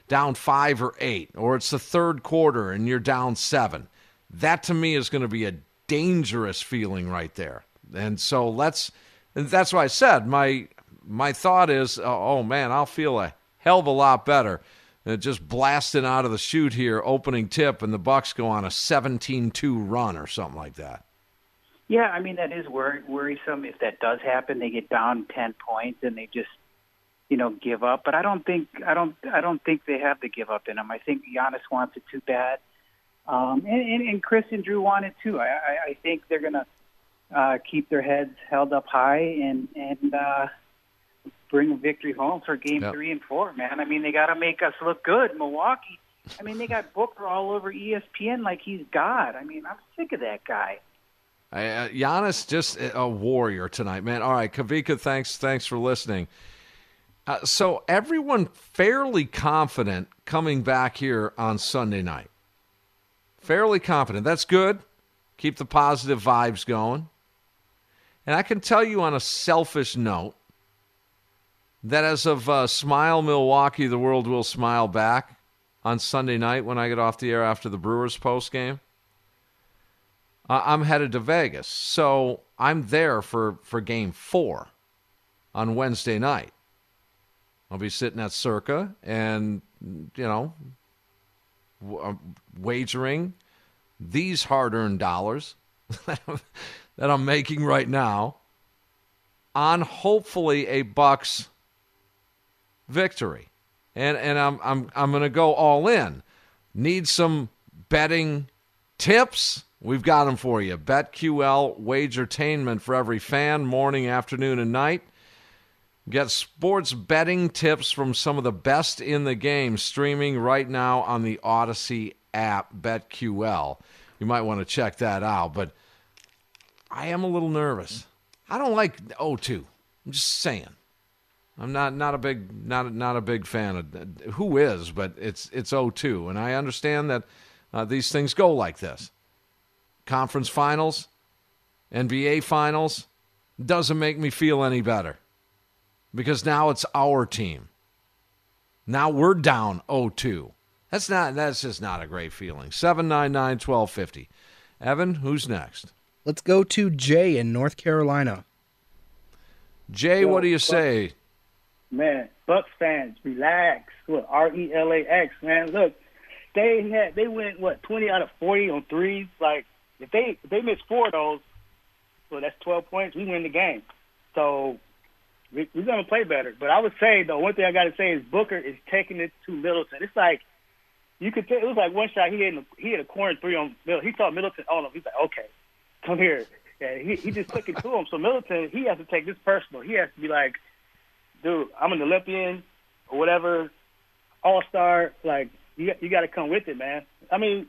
down 5 or 8, or it's the third quarter and you're down 7. That to me is going to be a dangerous feeling right there. And so that's why I said my thought is, oh man, I'll feel a hell of a lot better than just blasting out of the chute here, opening tip, and the Bucks go on a 17-2 run or something like that. Yeah, I mean, that is worrisome. If that does happen, they get down 10 points and they just, give up. But I don't think they have the give up in them. I think Giannis wants it too bad, and Chris and Drew want it too. I think they're gonna keep their heads held up high and bring a victory home for Game 3 and 4. Man, I mean, they got to make us look good. Milwaukee. I mean, they got Booker all over ESPN like he's God. I mean, I'm sick of that guy. Giannis, just a warrior tonight, man. All right, Kavika, thanks for listening. So everyone fairly confident coming back here on Sunday night. Fairly confident. That's good. Keep the positive vibes going. And I can tell you on a selfish note that as of Smile Milwaukee, the world will smile back on Sunday night when I get off the air after the Brewers postgame. I'm headed to Vegas. So I'm there for Game 4 on Wednesday night. I'll be sitting at Circa and, wagering these hard-earned dollars that I'm making right now on hopefully a Bucks victory. And I'm going to go all in. Need some betting tips? We've got them for you. BetQL wagertainment for every fan, morning, afternoon, and night. Get sports betting tips from some of the best in the game streaming right now on the Odyssey app, BetQL. You might want to check that out, but I am a little nervous. I don't like 0-2. I'm just saying. I'm not a big fan of who is, but it's 0-2, and I understand that these things go like this. Conference finals, NBA finals, doesn't make me feel any better. Because now it's our team. Now we're down 0-2. That's just not a great feeling. 799-1250. Evan, who's next? Let's go to Jay in North Carolina. Jay, what do you say? Man, Bucks fans, relax. Look, RELAX, man. Look, they went 20 out of 40 on threes. Like if they miss 4 of those, well, that's 12 points. We win the game. So we're going to play better. But I would say, though, one thing I got to say is Booker is taking it to Middleton. It's like, you could tell, it was like one shot, he had a corner 3 on Middleton. He saw Middleton on him. He's like, okay, come here. And he just took it to him. So Middleton, he has to take this personal. He has to be like, dude, I'm an Olympian or whatever, all-star. Like, you got to come with it, man. I mean,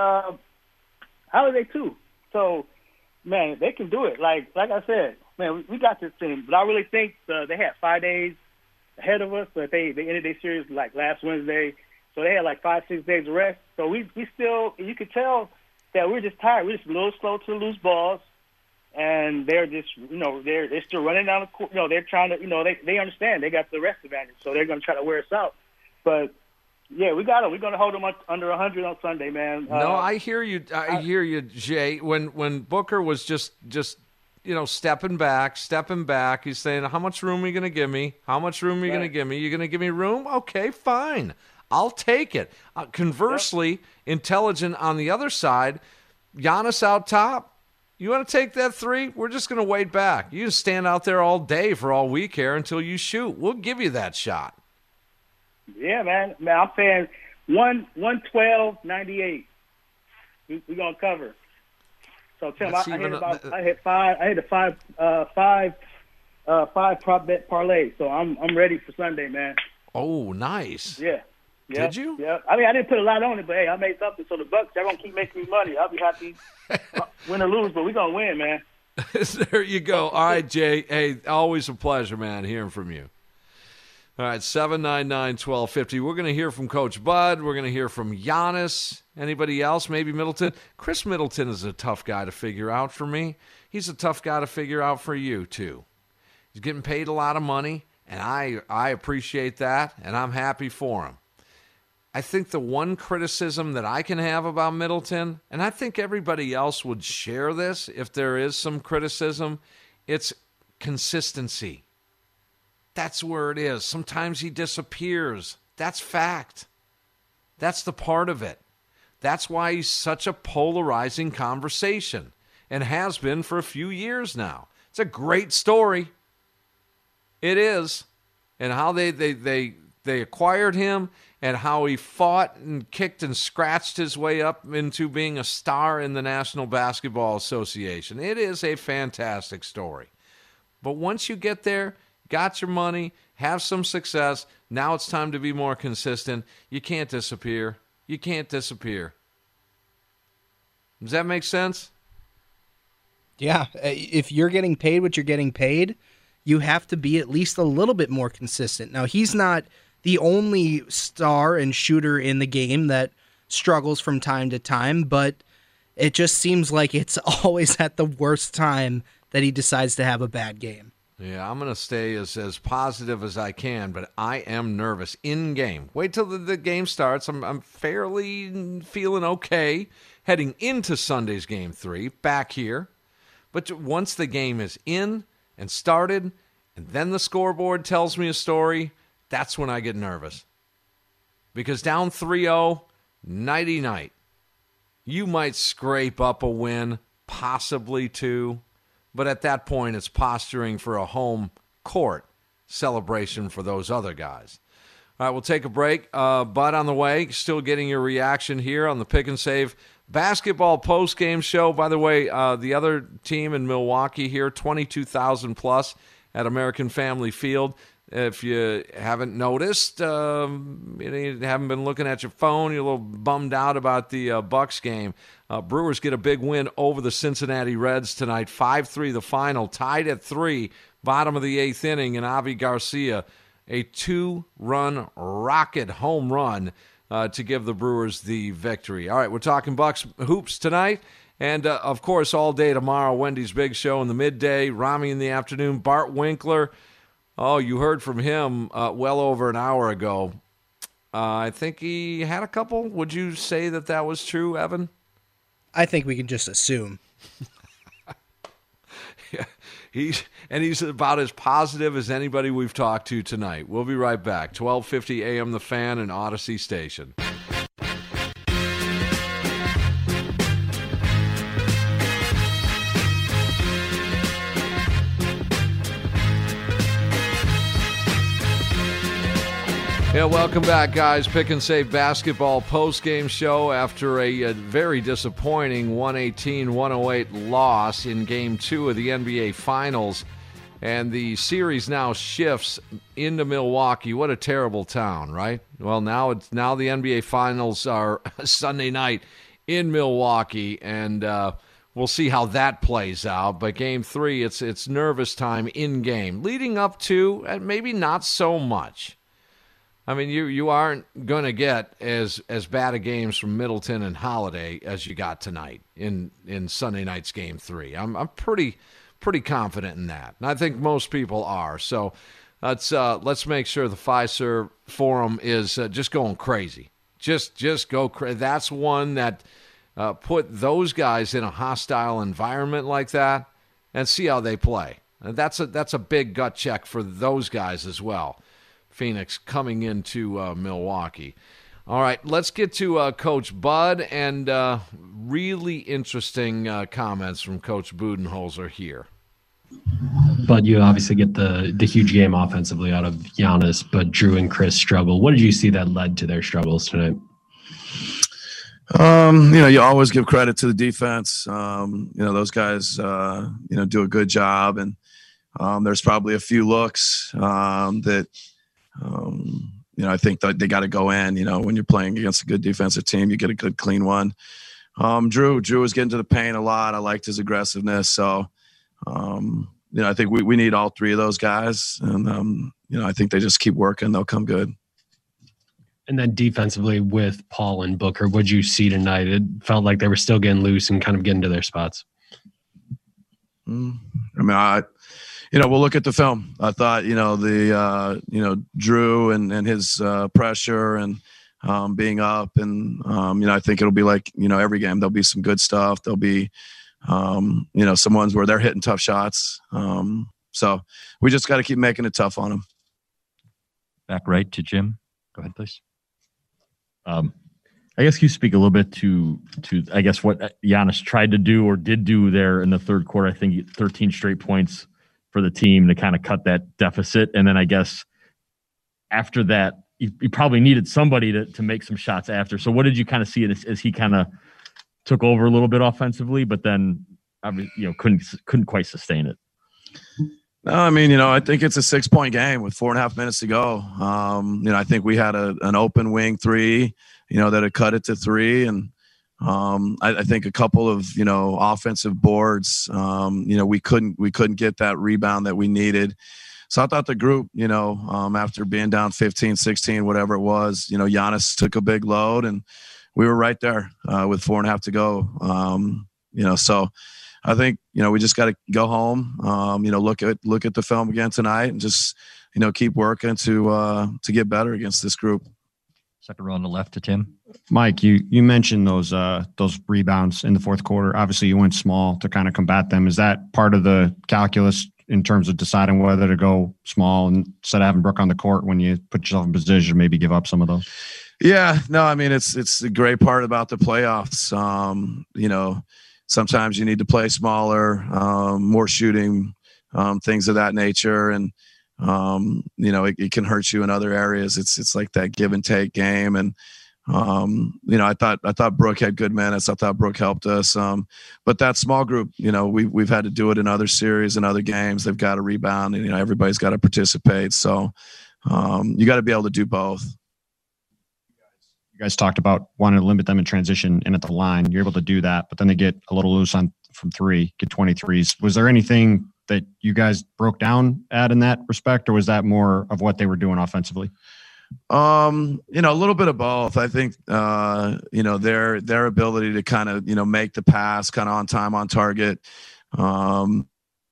Holiday too. So, man, they can do it. Like I said, man, we got this team. But I really think they had 5 days ahead of us. But they ended their series like last Wednesday. So they had like 5-6 days of rest. So we still, you could tell that we're just tired. We're just a little slow to lose balls. And they're just, they're still running down the court. They're trying to, they understand. They got the rest advantage. So they're going to try to wear us out. But, yeah, we got them. We're going to hold them under 100 on Sunday, man. No, I hear you. I hear you, Jay. When Booker was just stepping back, he's saying, how much room are you going to give me? How much room are you going to give me? You're going to give me room? Okay, fine. I'll take it. Conversely, intelligent on the other side, Giannis out top. You want to take that 3? We're just going to wait back. You just stand out there all day for all we care until you shoot. We'll give you that shot. Yeah, man. I'm saying 112-98. We're going to cover. So, Tim, I hit a five prop bet parlay. So I'm ready for Sunday, man. Oh, nice. Yeah. Did you? Yeah. I mean, I didn't put a lot on it, but, hey, I made something. So the Bucks, they're going to keep making me money. I'll be happy win or lose, but we're going to win, man. There you go. All right, Jay. Hey, always a pleasure, man, hearing from you. All right, 799-1250. We're going to hear from Coach Bud. We're going to hear from Giannis. Anybody else? Maybe Middleton. Chris Middleton is a tough guy to figure out for me. He's a tough guy to figure out for you, too. He's getting paid a lot of money, and I appreciate that, and I'm happy for him. I think the one criticism that I can have about Middleton, and I think everybody else would share this if there is some criticism, it's consistency. That's where it is. Sometimes he disappears. That's fact. That's the part of it. That's why he's such a polarizing conversation and has been for a few years now. It's a great story. It is. And how they acquired him and how he fought and kicked and scratched his way up into being a star in the National Basketball Association. It is a fantastic story. But once you get there, got your money, have some success, now it's time to be more consistent. You can't disappear. You can't disappear. Does that make sense? Yeah. If you're getting paid what you're getting paid, you have to be at least a little bit more consistent. Now, he's not the only star and shooter in the game that struggles from time to time, but it just seems like it's always at the worst time that he decides to have a bad game. Yeah, I'm going to stay as positive as I can, but I am nervous in game. Wait till the game starts. I'm fairly feeling okay heading into Sunday's Game 3 back here. But once the game is in and started, and then the scoreboard tells me a story, that's when I get nervous. Because down 3-0, nighty-night. You might scrape up a win, possibly two, but at that point it's posturing for a home court celebration for those other guys. All right, we'll take a break. Bud on the way, still getting your reaction here on the Pick and Save basketball post-game show. By the way, the other team in Milwaukee here, 22,000 plus at American Family Field. If you haven't noticed, you haven't been looking at your phone, you're a little bummed out about the Bucks game. Brewers get a big win over the Cincinnati Reds tonight, 5-3 the final, tied at 3, bottom of the 8th inning, and Avi Garcia, a 2-run rocket home run to give the Brewers the victory. All right, we're talking Bucks hoops tonight. And, of course, all day tomorrow, Wendy's Big Show in the midday, Rami in the afternoon, Bart Winkler. Oh, you heard from him well over an hour ago. I think he had a couple. Would you say that was true, Evan? I think we can just assume. Yeah, he's about as positive as anybody we've talked to tonight. We'll be right back. 1250 AM The Fan and Odyssey Station. Yeah, welcome back, guys. Pick and Save basketball post-game show after a very disappointing 118-108 loss in Game 2 of the NBA Finals. And the series now shifts into Milwaukee. What a terrible town, right? Well, now the NBA Finals are Sunday night in Milwaukee, and we'll see how that plays out. But Game 3, it's nervous time in-game, leading up to maybe not so much. I mean, you aren't going to get as bad a games from Middleton and Holiday as you got tonight in Sunday night's Game 3. I'm pretty confident in that, and I think most people are. So let's make sure the Fiserv Forum is just going crazy. Just go crazy. That's one that put those guys in a hostile environment like that and see how they play. And that's a big gut check for those guys as well. Phoenix coming into Milwaukee. All right, let's get to Coach Bud, and really interesting comments from Coach Budenholzer here. But you obviously get the huge game offensively out of Giannis, but Drew and Chris struggle. What did you see that led to their struggles tonight? You always give credit to the defense. Those guys, do a good job, and there's probably a few looks that I think that they got to go in. When you're playing against a good defensive team, you get a good, clean one. Drew was getting to the paint a lot. I liked his aggressiveness. So, I think we need all three of those guys. And, I think they just keep working. They'll come good. And then defensively with Paul and Booker, what'd you see tonight? It felt like they were still getting loose and kind of getting to their spots. We'll look at the film. I thought, Drew and his pressure and being up. And, I think it'll be like, every game, there'll be some good stuff. There'll be, some ones where they're hitting tough shots. So we just got to keep making it tough on them. Back right to Jim. Go ahead, please. I guess you speak a little bit to I guess what Giannis tried to do or did do there in the third quarter. I think 13 straight points for the team to kind of cut that deficit. And then I guess after that, you probably needed somebody to make some shots after. So what did you kind of see as he kind of took over a little bit offensively, but then couldn't quite sustain it? No, I think it's a 6-point game with 4.5 minutes to go. I think we had an open wing three, that had cut it to 3. And I think a couple of, offensive boards, we couldn't get that rebound that we needed. So I thought the group, after being down 15, 16, whatever it was, Giannis took a big load and we were right there with 4.5 to go. So I think, we just got to go home, look at the film again tonight and just, keep working to get better against this group. Second row on the left to Tim. Mike, you mentioned those rebounds in the fourth quarter. Obviously, you went small to kind of combat them. Is that part of the calculus in terms of deciding whether to go small instead of having Brook on the court when you put yourself in position, maybe give up some of those? Yeah, no, it's a great part about the playoffs. Sometimes you need to play smaller, more shooting, things of that nature. And, it can hurt you in other areas. It's like that give and take game. And, I thought Brook had good minutes. I thought Brook helped us. But that small group, we've had to do it in other series and other games. They've got to rebound and, everybody's got to participate. So you got to be able to do both. You guys talked about wanting to limit them in transition and at the line. You're able to do that, but then they get a little loose from 3, get 23s. Was there anything that you guys broke down at in that respect, or was that more of what they were doing offensively? A little bit of both. I think, their ability to kind of, make the pass kind of on time, on target. Paul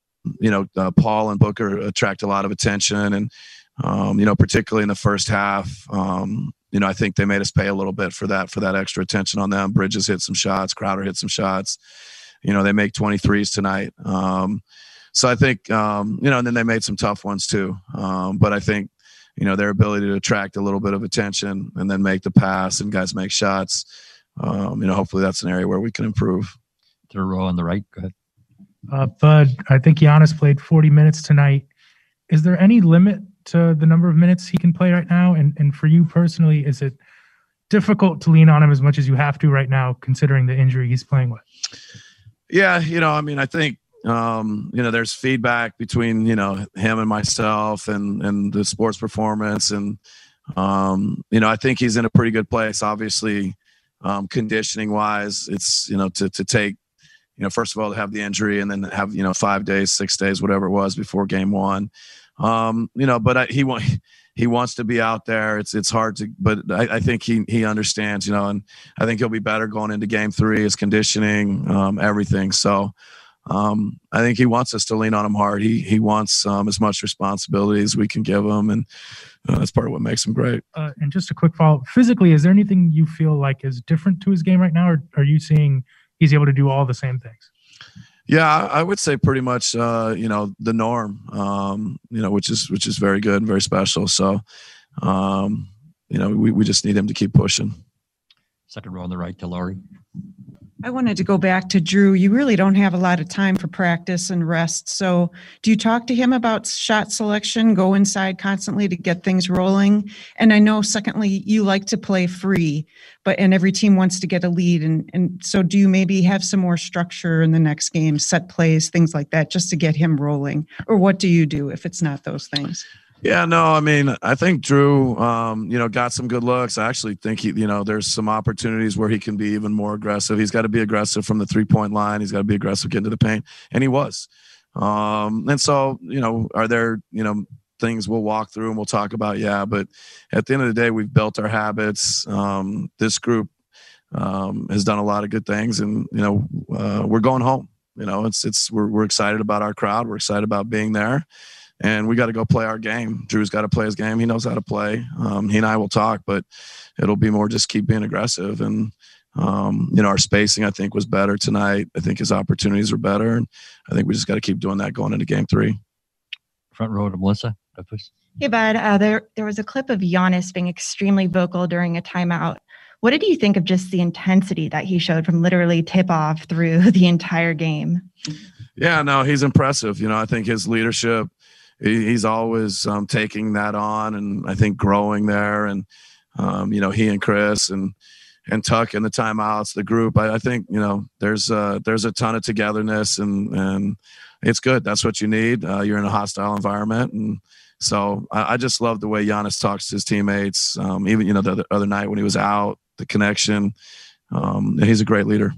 and Booker attract a lot of attention and, particularly in the first half, I think they made us pay a little bit for that extra attention on them. Bridges hit some shots, Crowder hit some shots. They make 23s tonight. So I think, and then they made some tough ones too. But I think, their ability to attract a little bit of attention and then make the pass and guys make shots, hopefully that's an area where we can improve. Third row on the right, go ahead. Bud, I think Giannis played 40 minutes tonight. Is there any limit to the number of minutes he can play right now? And for you personally, is it difficult to lean on him as much as you have to right now, considering the injury he's playing with? Yeah, I think, there's feedback between, him and myself and the sports performance. And, I think he's in a pretty good place. Obviously, conditioning wise, it's, to take, first of all, to have the injury and then have, 5 days, 6 days, whatever it was before game 1. But he wants to be out there. It's hard to, but I think he understands, and I think he'll be better going into game 3, his conditioning, everything. So, I think he wants us to lean on him hard. He wants as much responsibility as we can give him, and that's part of what makes him great. And just a quick follow-up. Physically, is there anything you feel like is different to his game right now, or are you seeing he's able to do all the same things? Yeah, I would say pretty much, the norm, which is very good and very special. So, we just need him to keep pushing. Second row on the right to Laurie. I wanted to go back to Drew. You really don't have a lot of time for practice and rest. So do you talk to him about shot selection, go inside constantly to get things rolling? And I know, secondly, you like to play free, and every team wants to get a lead. And so do you maybe have some more structure in the next game, set plays, things like that, just to get him rolling? Or what do you do if it's not those things? Yeah, no, I think Drew, got some good looks. I actually think there's some opportunities where he can be even more aggressive. He's got to be aggressive from the 3-point line. He's got to be aggressive getting to the paint, and he was. And so, are there, things we'll walk through and we'll talk about? Yeah, but at the end of the day, we've built our habits. This group has done a lot of good things, and we're going home. We're excited about our crowd. We're excited about being there. and we got to go play our game. Drew's got to play his game. He knows how to play. He and I will talk, but it'll be more just keep being aggressive. And, our spacing, I think, was better tonight. I think his opportunities were better. And I think we just got to keep doing that going into game 3. Front row to Melissa. Please. Hey, Bud. There was a clip of Giannis being extremely vocal during a timeout. What did you think of just the intensity that he showed from literally tip-off through the entire game? Yeah, no, he's impressive. I think his leadership, he's always taking that on, and I think growing there. And, he and Chris and Tuck in the timeouts, the group, I think, there's a ton of togetherness, and it's good. That's what you need. You're in a hostile environment. And so I just love the way Giannis talks to his teammates. Even, the other night when he was out, the connection. He's a great leader.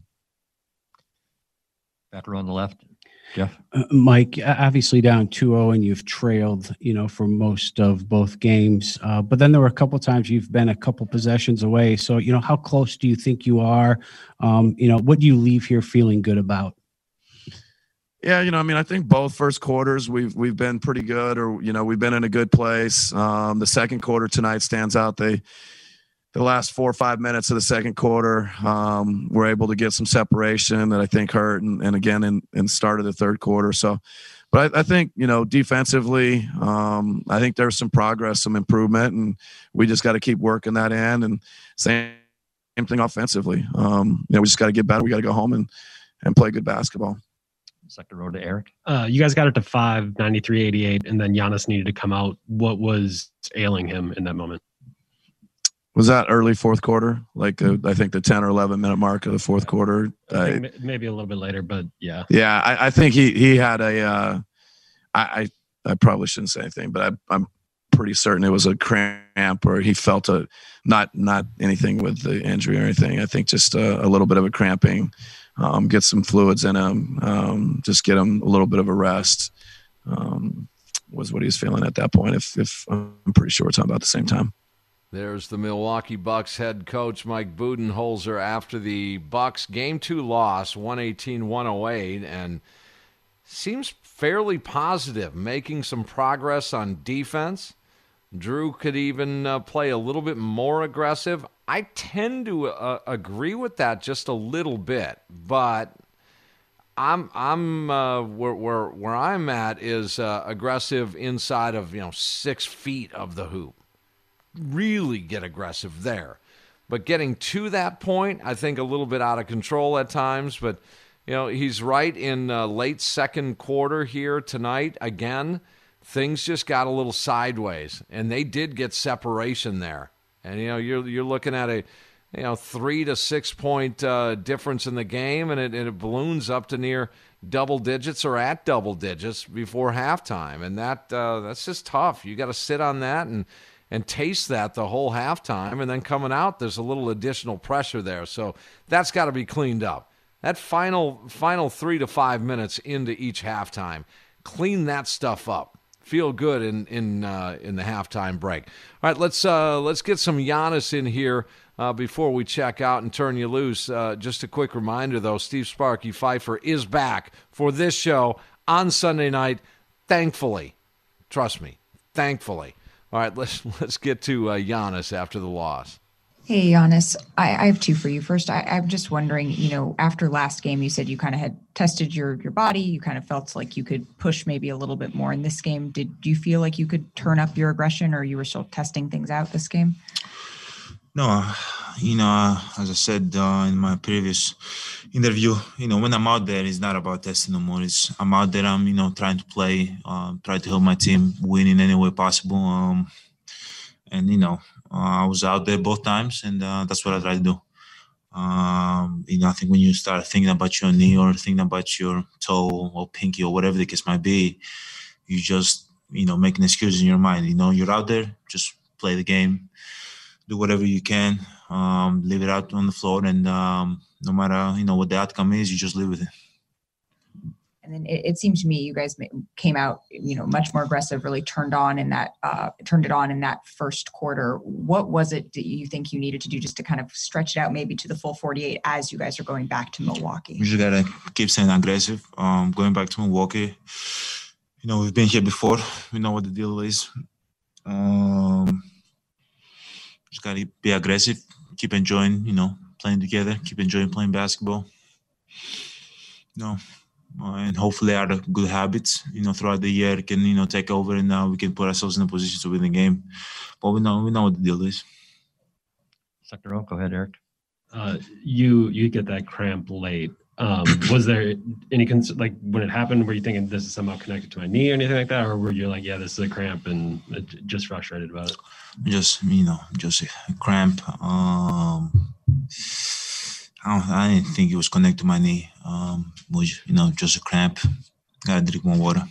Back row on the left. Jeff? Mike, obviously down 2-0 and you've trailed, for most of both games. But then there were a couple of times you've been a couple possessions away. So, how close do you think you are? What do you leave here feeling good about? Yeah, I think both first quarters we've been pretty good, or, we've been in a good place. The second quarter tonight stands out. The last 4 or 5 minutes of the second quarter, we're able to get some separation that I think hurt, and again in start of the third quarter. So, but I think, defensively, I think there's some progress, some improvement, and we just got to keep working that in. And same thing offensively. We just got to get better. We got to go home and play good basketball. Second row to Eric. You guys got it to 5, 93-88, and then Giannis needed to come out. What was ailing him in that moment? Was that early fourth quarter? I think the 10 or 11 minute mark of the fourth quarter. I think maybe a little bit later, but yeah. Yeah, I think he had a. I probably shouldn't say anything, but I'm pretty certain it was a cramp, or he felt not anything with the injury or anything. I think just a little bit of a cramping. Get some fluids in him. Just get him a little bit of a rest. Was what he was feeling at that point. If I'm pretty sure we're talking about the same time. There's the Milwaukee Bucks head coach Mike Budenholzer after the Bucks Game 2 loss, 118-108, and seems fairly positive, making some progress on defense. Drew could even play a little bit more aggressive. I tend to agree with that just a little bit, but I'm where I'm at is aggressive inside of 6 feet of the hoop. Really get aggressive there. But getting to that point, I think a little bit out of control at times. But, he's right in late second quarter here tonight. Again, things just got a little sideways, and they did get separation there. And, you're looking at a 3 to 6 point difference in the game, and it balloons up to near double digits or at double digits before halftime. And that's just tough. You got to sit on that and taste that the whole halftime, and then coming out, there's a little additional pressure there. So that's got to be cleaned up. That final 3 to 5 minutes into each halftime, clean that stuff up. Feel good in the halftime break. All right, let's get some Giannis in here before we check out and turn you loose. Just a quick reminder, though, Steve Sparky Pfeiffer is back for this show on Sunday night. Thankfully, trust me, thankfully. All right, let's get to Giannis after the loss. Hey, Giannis, I have 2 for you. First, I'm just wondering, after last game, you said you kind of had tested your body. You kind of felt like you could push maybe a little bit more in this game. Did you feel like you could turn up your aggression, or you were still testing things out this game? No, as I said in my previous interview, when I'm out there, it's not about testing no more. I'm out there, I'm, trying to play, try to help my team win in any way possible. I was out there both times, and that's what I try to do. I think when you start thinking about your knee or thinking about your toe or pinky or whatever the case might be, you just, making excuses in your mind. You're out there, just play the game. Do whatever you can, leave it out on the floor, and no matter what the outcome is, you just live with it. And then it seemed to me you guys came out, much more aggressive, really turned it on in that first quarter. What was it that you think you needed to do just to kind of stretch it out maybe to the full 48 as you guys are going back to Milwaukee? You just gotta keep staying aggressive. Going back to Milwaukee, we've been here before. We know what the deal is. Just gotta be aggressive, keep enjoying, playing together, keep enjoying playing basketball. And hopefully our good habits, throughout the year can, take over, and we can put ourselves in a position to win the game. But we know what the deal is. Second row, go ahead, Eric. You get that cramp late. Was there any like when it happened, were you thinking this is somehow connected to my knee or anything like that, or were you like, yeah, this is a cramp and just frustrated about it? Just a cramp. I didn't think it was connected to my knee. Was just a cramp. Gotta drink more water.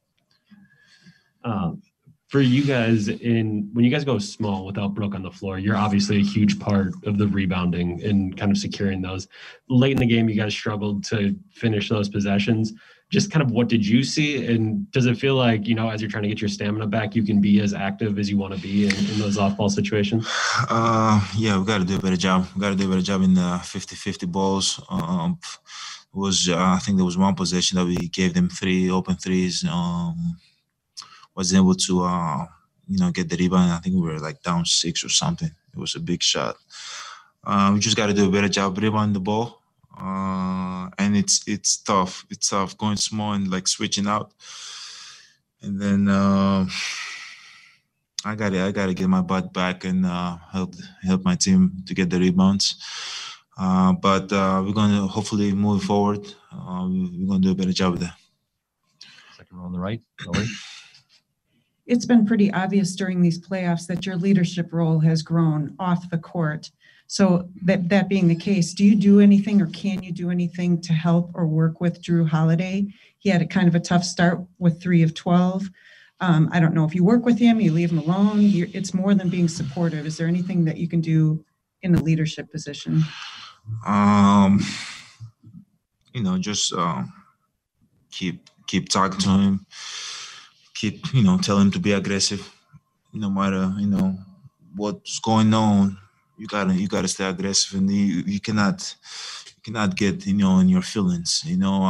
For you guys, when you guys go small without Brooke on the floor, you're obviously a huge part of the rebounding and kind of securing those. Late in the game, you guys struggled to finish those possessions. Just kind of what did you see? And does it feel like, as you're trying to get your stamina back, you can be as active as you want to be in those off-ball situations? Yeah, we got to do a better job. We got to do a better job in the 50-50 balls. I think there was one possession that we gave them 3 open threes. Was able to, get the rebound. I think we were like down 6 or something. It was a big shot. We just got to do a better job rebounding the ball. And it's tough. It's tough going small and like switching out. And then I gotta get my butt back and help my team to get the rebounds. But we're gonna hopefully move forward. We're gonna do a better job with that. Second row on the right, Lori. It's been pretty obvious during these playoffs that your leadership role has grown off the court. So that being the case, do you do anything or can you do anything to help or work with Jrue Holiday? He had a kind of a tough start with 3 of 12. I don't know if you work with him, you leave him alone. It's more than being supportive. Is there anything that you can do in a leadership position? Just keep talking to him. Keep, tell him to be aggressive. No matter, what's going on. You gotta stay aggressive, and you cannot get in your feelings.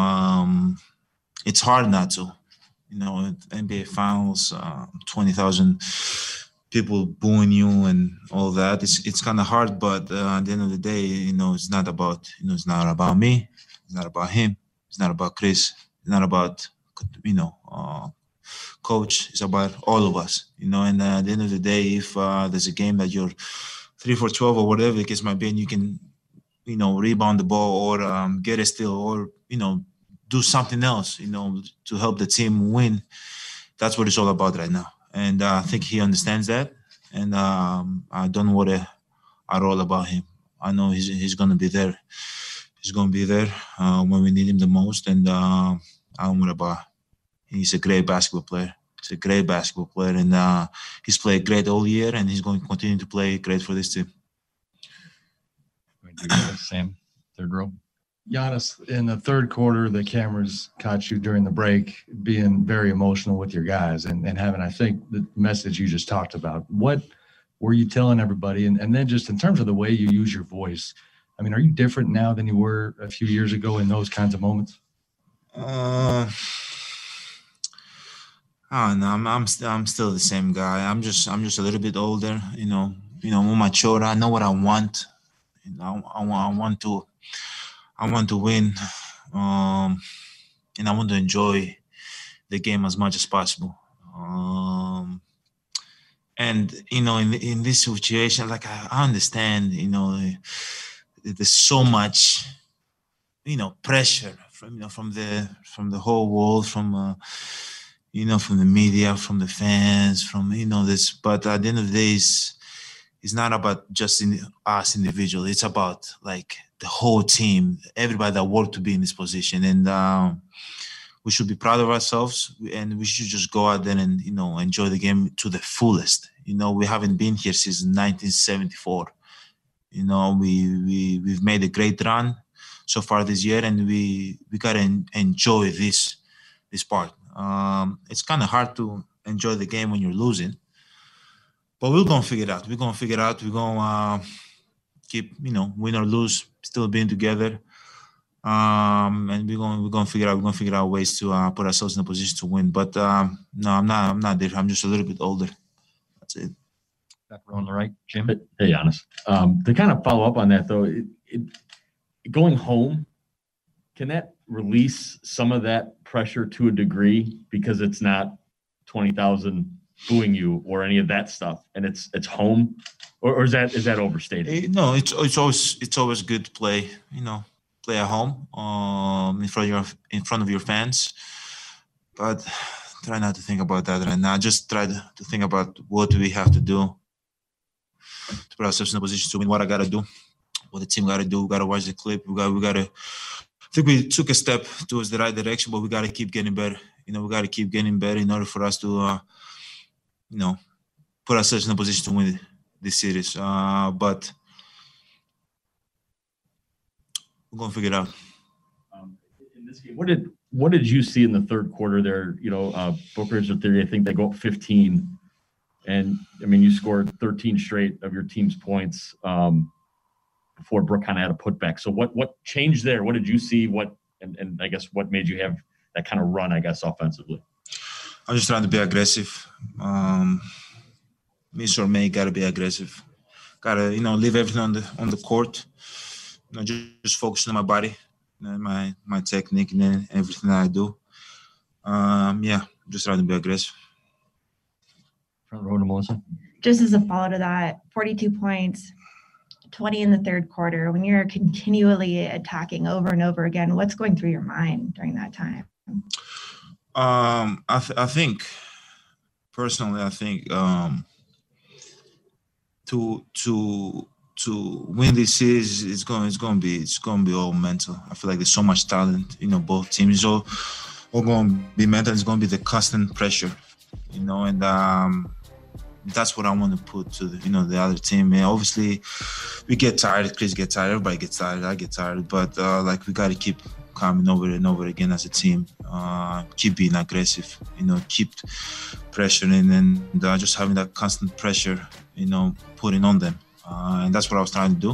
It's hard not to. NBA Finals, 20,000 people booing you and all that. It's kind of hard, but at the end of the day, it's not about it's not about me. It's not about him. It's not about Chris. It's not about coach. It's about all of us. And at the end of the day, if there's a game that you're 3 for 12 or whatever the case might be, and you can, rebound the ball or get a steal or, do something else, to help the team win. That's what it's all about right now. And I think he understands that. And I don't know what I roll about him. I know he's going to be there. He's going to be there when we need him the most. And I don't worry about him. He's a great basketball player. He's a great basketball player, and he's played great all year, and he's going to continue to play great for this team. Sam, third row. Giannis, in the third quarter, the cameras caught you during the break being very emotional with your guys and having, I think, the message you just talked about. What were you telling everybody? And then just in terms of the way you use your voice, I mean, are you different now than you were a few years ago in those kinds of moments? Oh no, I'm still the same guy. I'm just a little bit older, more mature. I know what I want. I want to win, and I want to enjoy the game as much as possible. And in this situation, like I understand, there's so much, pressure from the whole world, from the media, from the fans, from this. But at the end of the day, it's not about just us individually. It's about like the whole team, everybody that worked to be in this position, and we should be proud of ourselves, and we should just go out there and enjoy the game to the fullest. We haven't been here since 1974. We've made a great run so far this year, and we gotta enjoy this part. It's kind of hard to enjoy the game when you're losing, but we're gonna figure it out. We're gonna keep, win or lose, still being together. and we're gonna figure out ways to put ourselves in a position to win. But no, I'm not there. I'm just a little bit older. That's it. Back row on the right, Jim. Hey, Giannis. To kind of follow up on that, though, going home, can that release some of that pressure to a degree because it's not 20,000 booing you or any of that stuff, and it's home, or is that overstated? No, it's always good to play. Play at home in front of your fans, but try not to think about that right now. Just try to think about what do we have to do to put ourselves in a position to win. What I gotta do, what the team gotta do. We gotta watch the clip. We gotta. I think we took a step towards the right direction, but we gotta keep getting better. We gotta keep getting better in order for us to, put ourselves in a position to win this series. But we're gonna figure it out. In this game, what did you see in the third quarter there? Booker's or Theory, I think they go up 15, and I mean you scored 13 straight of your team's points before Brook kind of had a putback. So what changed there? What did you see? And I guess what made you have that kind of run? I guess offensively. I'm just trying to be aggressive. Me or May gotta be aggressive. Gotta leave everything on the court. Just focus on my body, my technique, and then everything that I do. Just trying to be aggressive. Front row to Melissa. Just as a follow to that, 42 points, 20 in the third quarter. When you're continually attacking over and over again, what's going through your mind during that time? I think personally, to win this series, it's going to be all mental. I feel like there's so much talent. Both teams all going to be mental. It's going to be the constant pressure. And that's what I want to put to the other team. And obviously, we get tired. Chris gets tired. Everybody gets tired. I get tired. But we got to keep coming over and over again as a team. Keep being aggressive. Keep pressuring and just having that constant pressure. Putting on them. And that's what I was trying to do.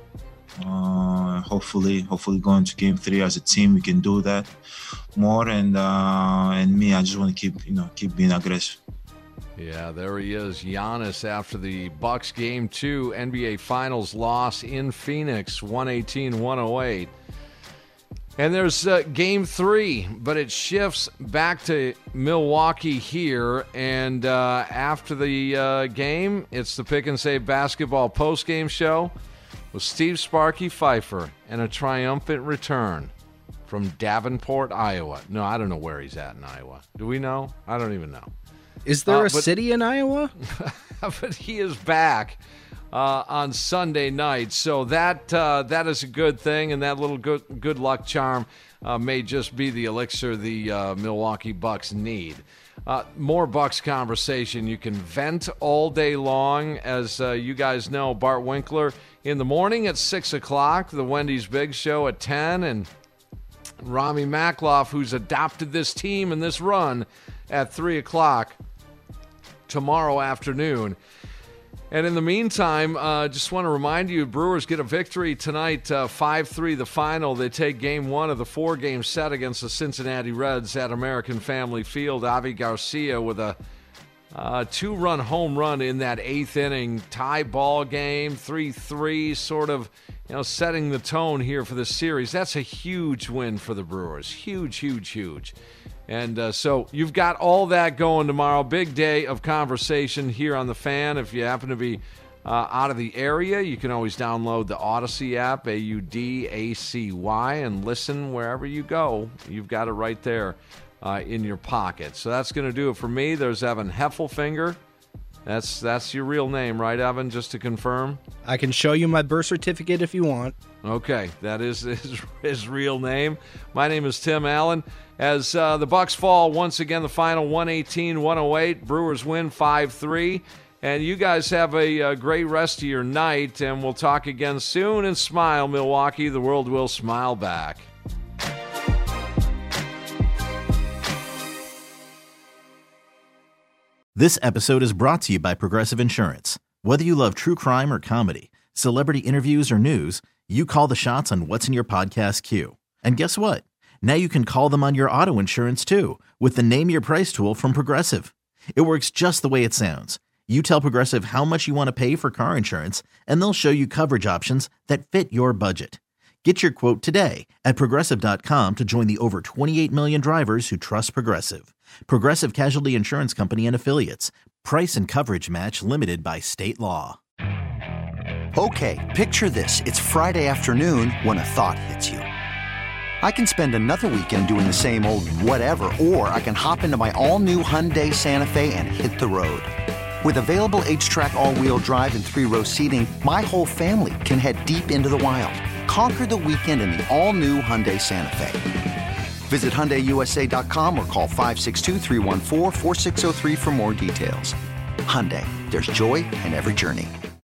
Hopefully going to game 3 as a team, we can do that more. And me, I just want to keep being aggressive. Yeah, there he is, Giannis, after the Bucks Game 2 NBA Finals loss in Phoenix, 118-108. And there's Game 3, but it shifts back to Milwaukee here. And after the game, it's the Pick and Save Basketball postgame show with Steve Sparky Pfeiffer and a triumphant return from Davenport, Iowa. No, I don't know where he's at in Iowa. Do we know? I don't even know. Is there a city in Iowa? But he is back on Sunday night, so that is a good thing, and that little good luck charm may just be the elixir the Milwaukee Bucks need. More Bucks conversation. You can vent all day long, as you guys know. Bart Winkler in the morning at 6 o'clock, the Wendy's Big Show at 10, and Rami Makloff, who's adopted this team and this run, at 3 o'clock tomorrow afternoon. And in the meantime, just want to remind you, Brewers get a victory tonight, 5-3 the final. They take Game 1 of the 4-game set against the Cincinnati Reds at American Family Field. Avi Garcia with a 2-run home run in that 8th inning, tie ball game, 3-3, sort of setting the tone here for the series. That's a huge win for the Brewers. Huge, huge, huge. And so you've got all that going tomorrow. Big day of conversation here on The Fan. If you happen to be out of the area, you can always download the Odyssey app, AUDACY, and listen wherever you go. You've got it right there in your pocket. So that's going to do it for me. There's Evan Heffelfinger. That's your real name, right, Evan, just to confirm? I can show you my birth certificate if you want. Okay, that is his real name. My name is Tim Allen. As the Bucks fall once again, the final 118-108. Brewers win 5-3. And you guys have a great rest of your night, and we'll talk again soon. And smile, Milwaukee. The world will smile back. This episode is brought to you by Progressive Insurance. Whether you love true crime or comedy, celebrity interviews or news, you call the shots on what's in your podcast queue. And guess what? Now you can call them on your auto insurance too with the Name Your Price tool from Progressive. It works just the way it sounds. You tell Progressive how much you want to pay for car insurance, and they'll show you coverage options that fit your budget. Get your quote today at Progressive.com to join the over 28 million drivers who trust Progressive. Progressive Casualty Insurance Company and Affiliates. Price and coverage match limited by state law. Okay, picture this. It's Friday afternoon when a thought hits you. I can spend another weekend doing the same old whatever, or I can hop into my all-new Hyundai Santa Fe and hit the road. With available H-Track all-wheel drive and 3-row seating, my whole family can head deep into the wild. Conquer the weekend in the all-new Hyundai Santa Fe. Visit HyundaiUSA.com or call 562-314-4603 for more details. Hyundai, there's joy in every journey.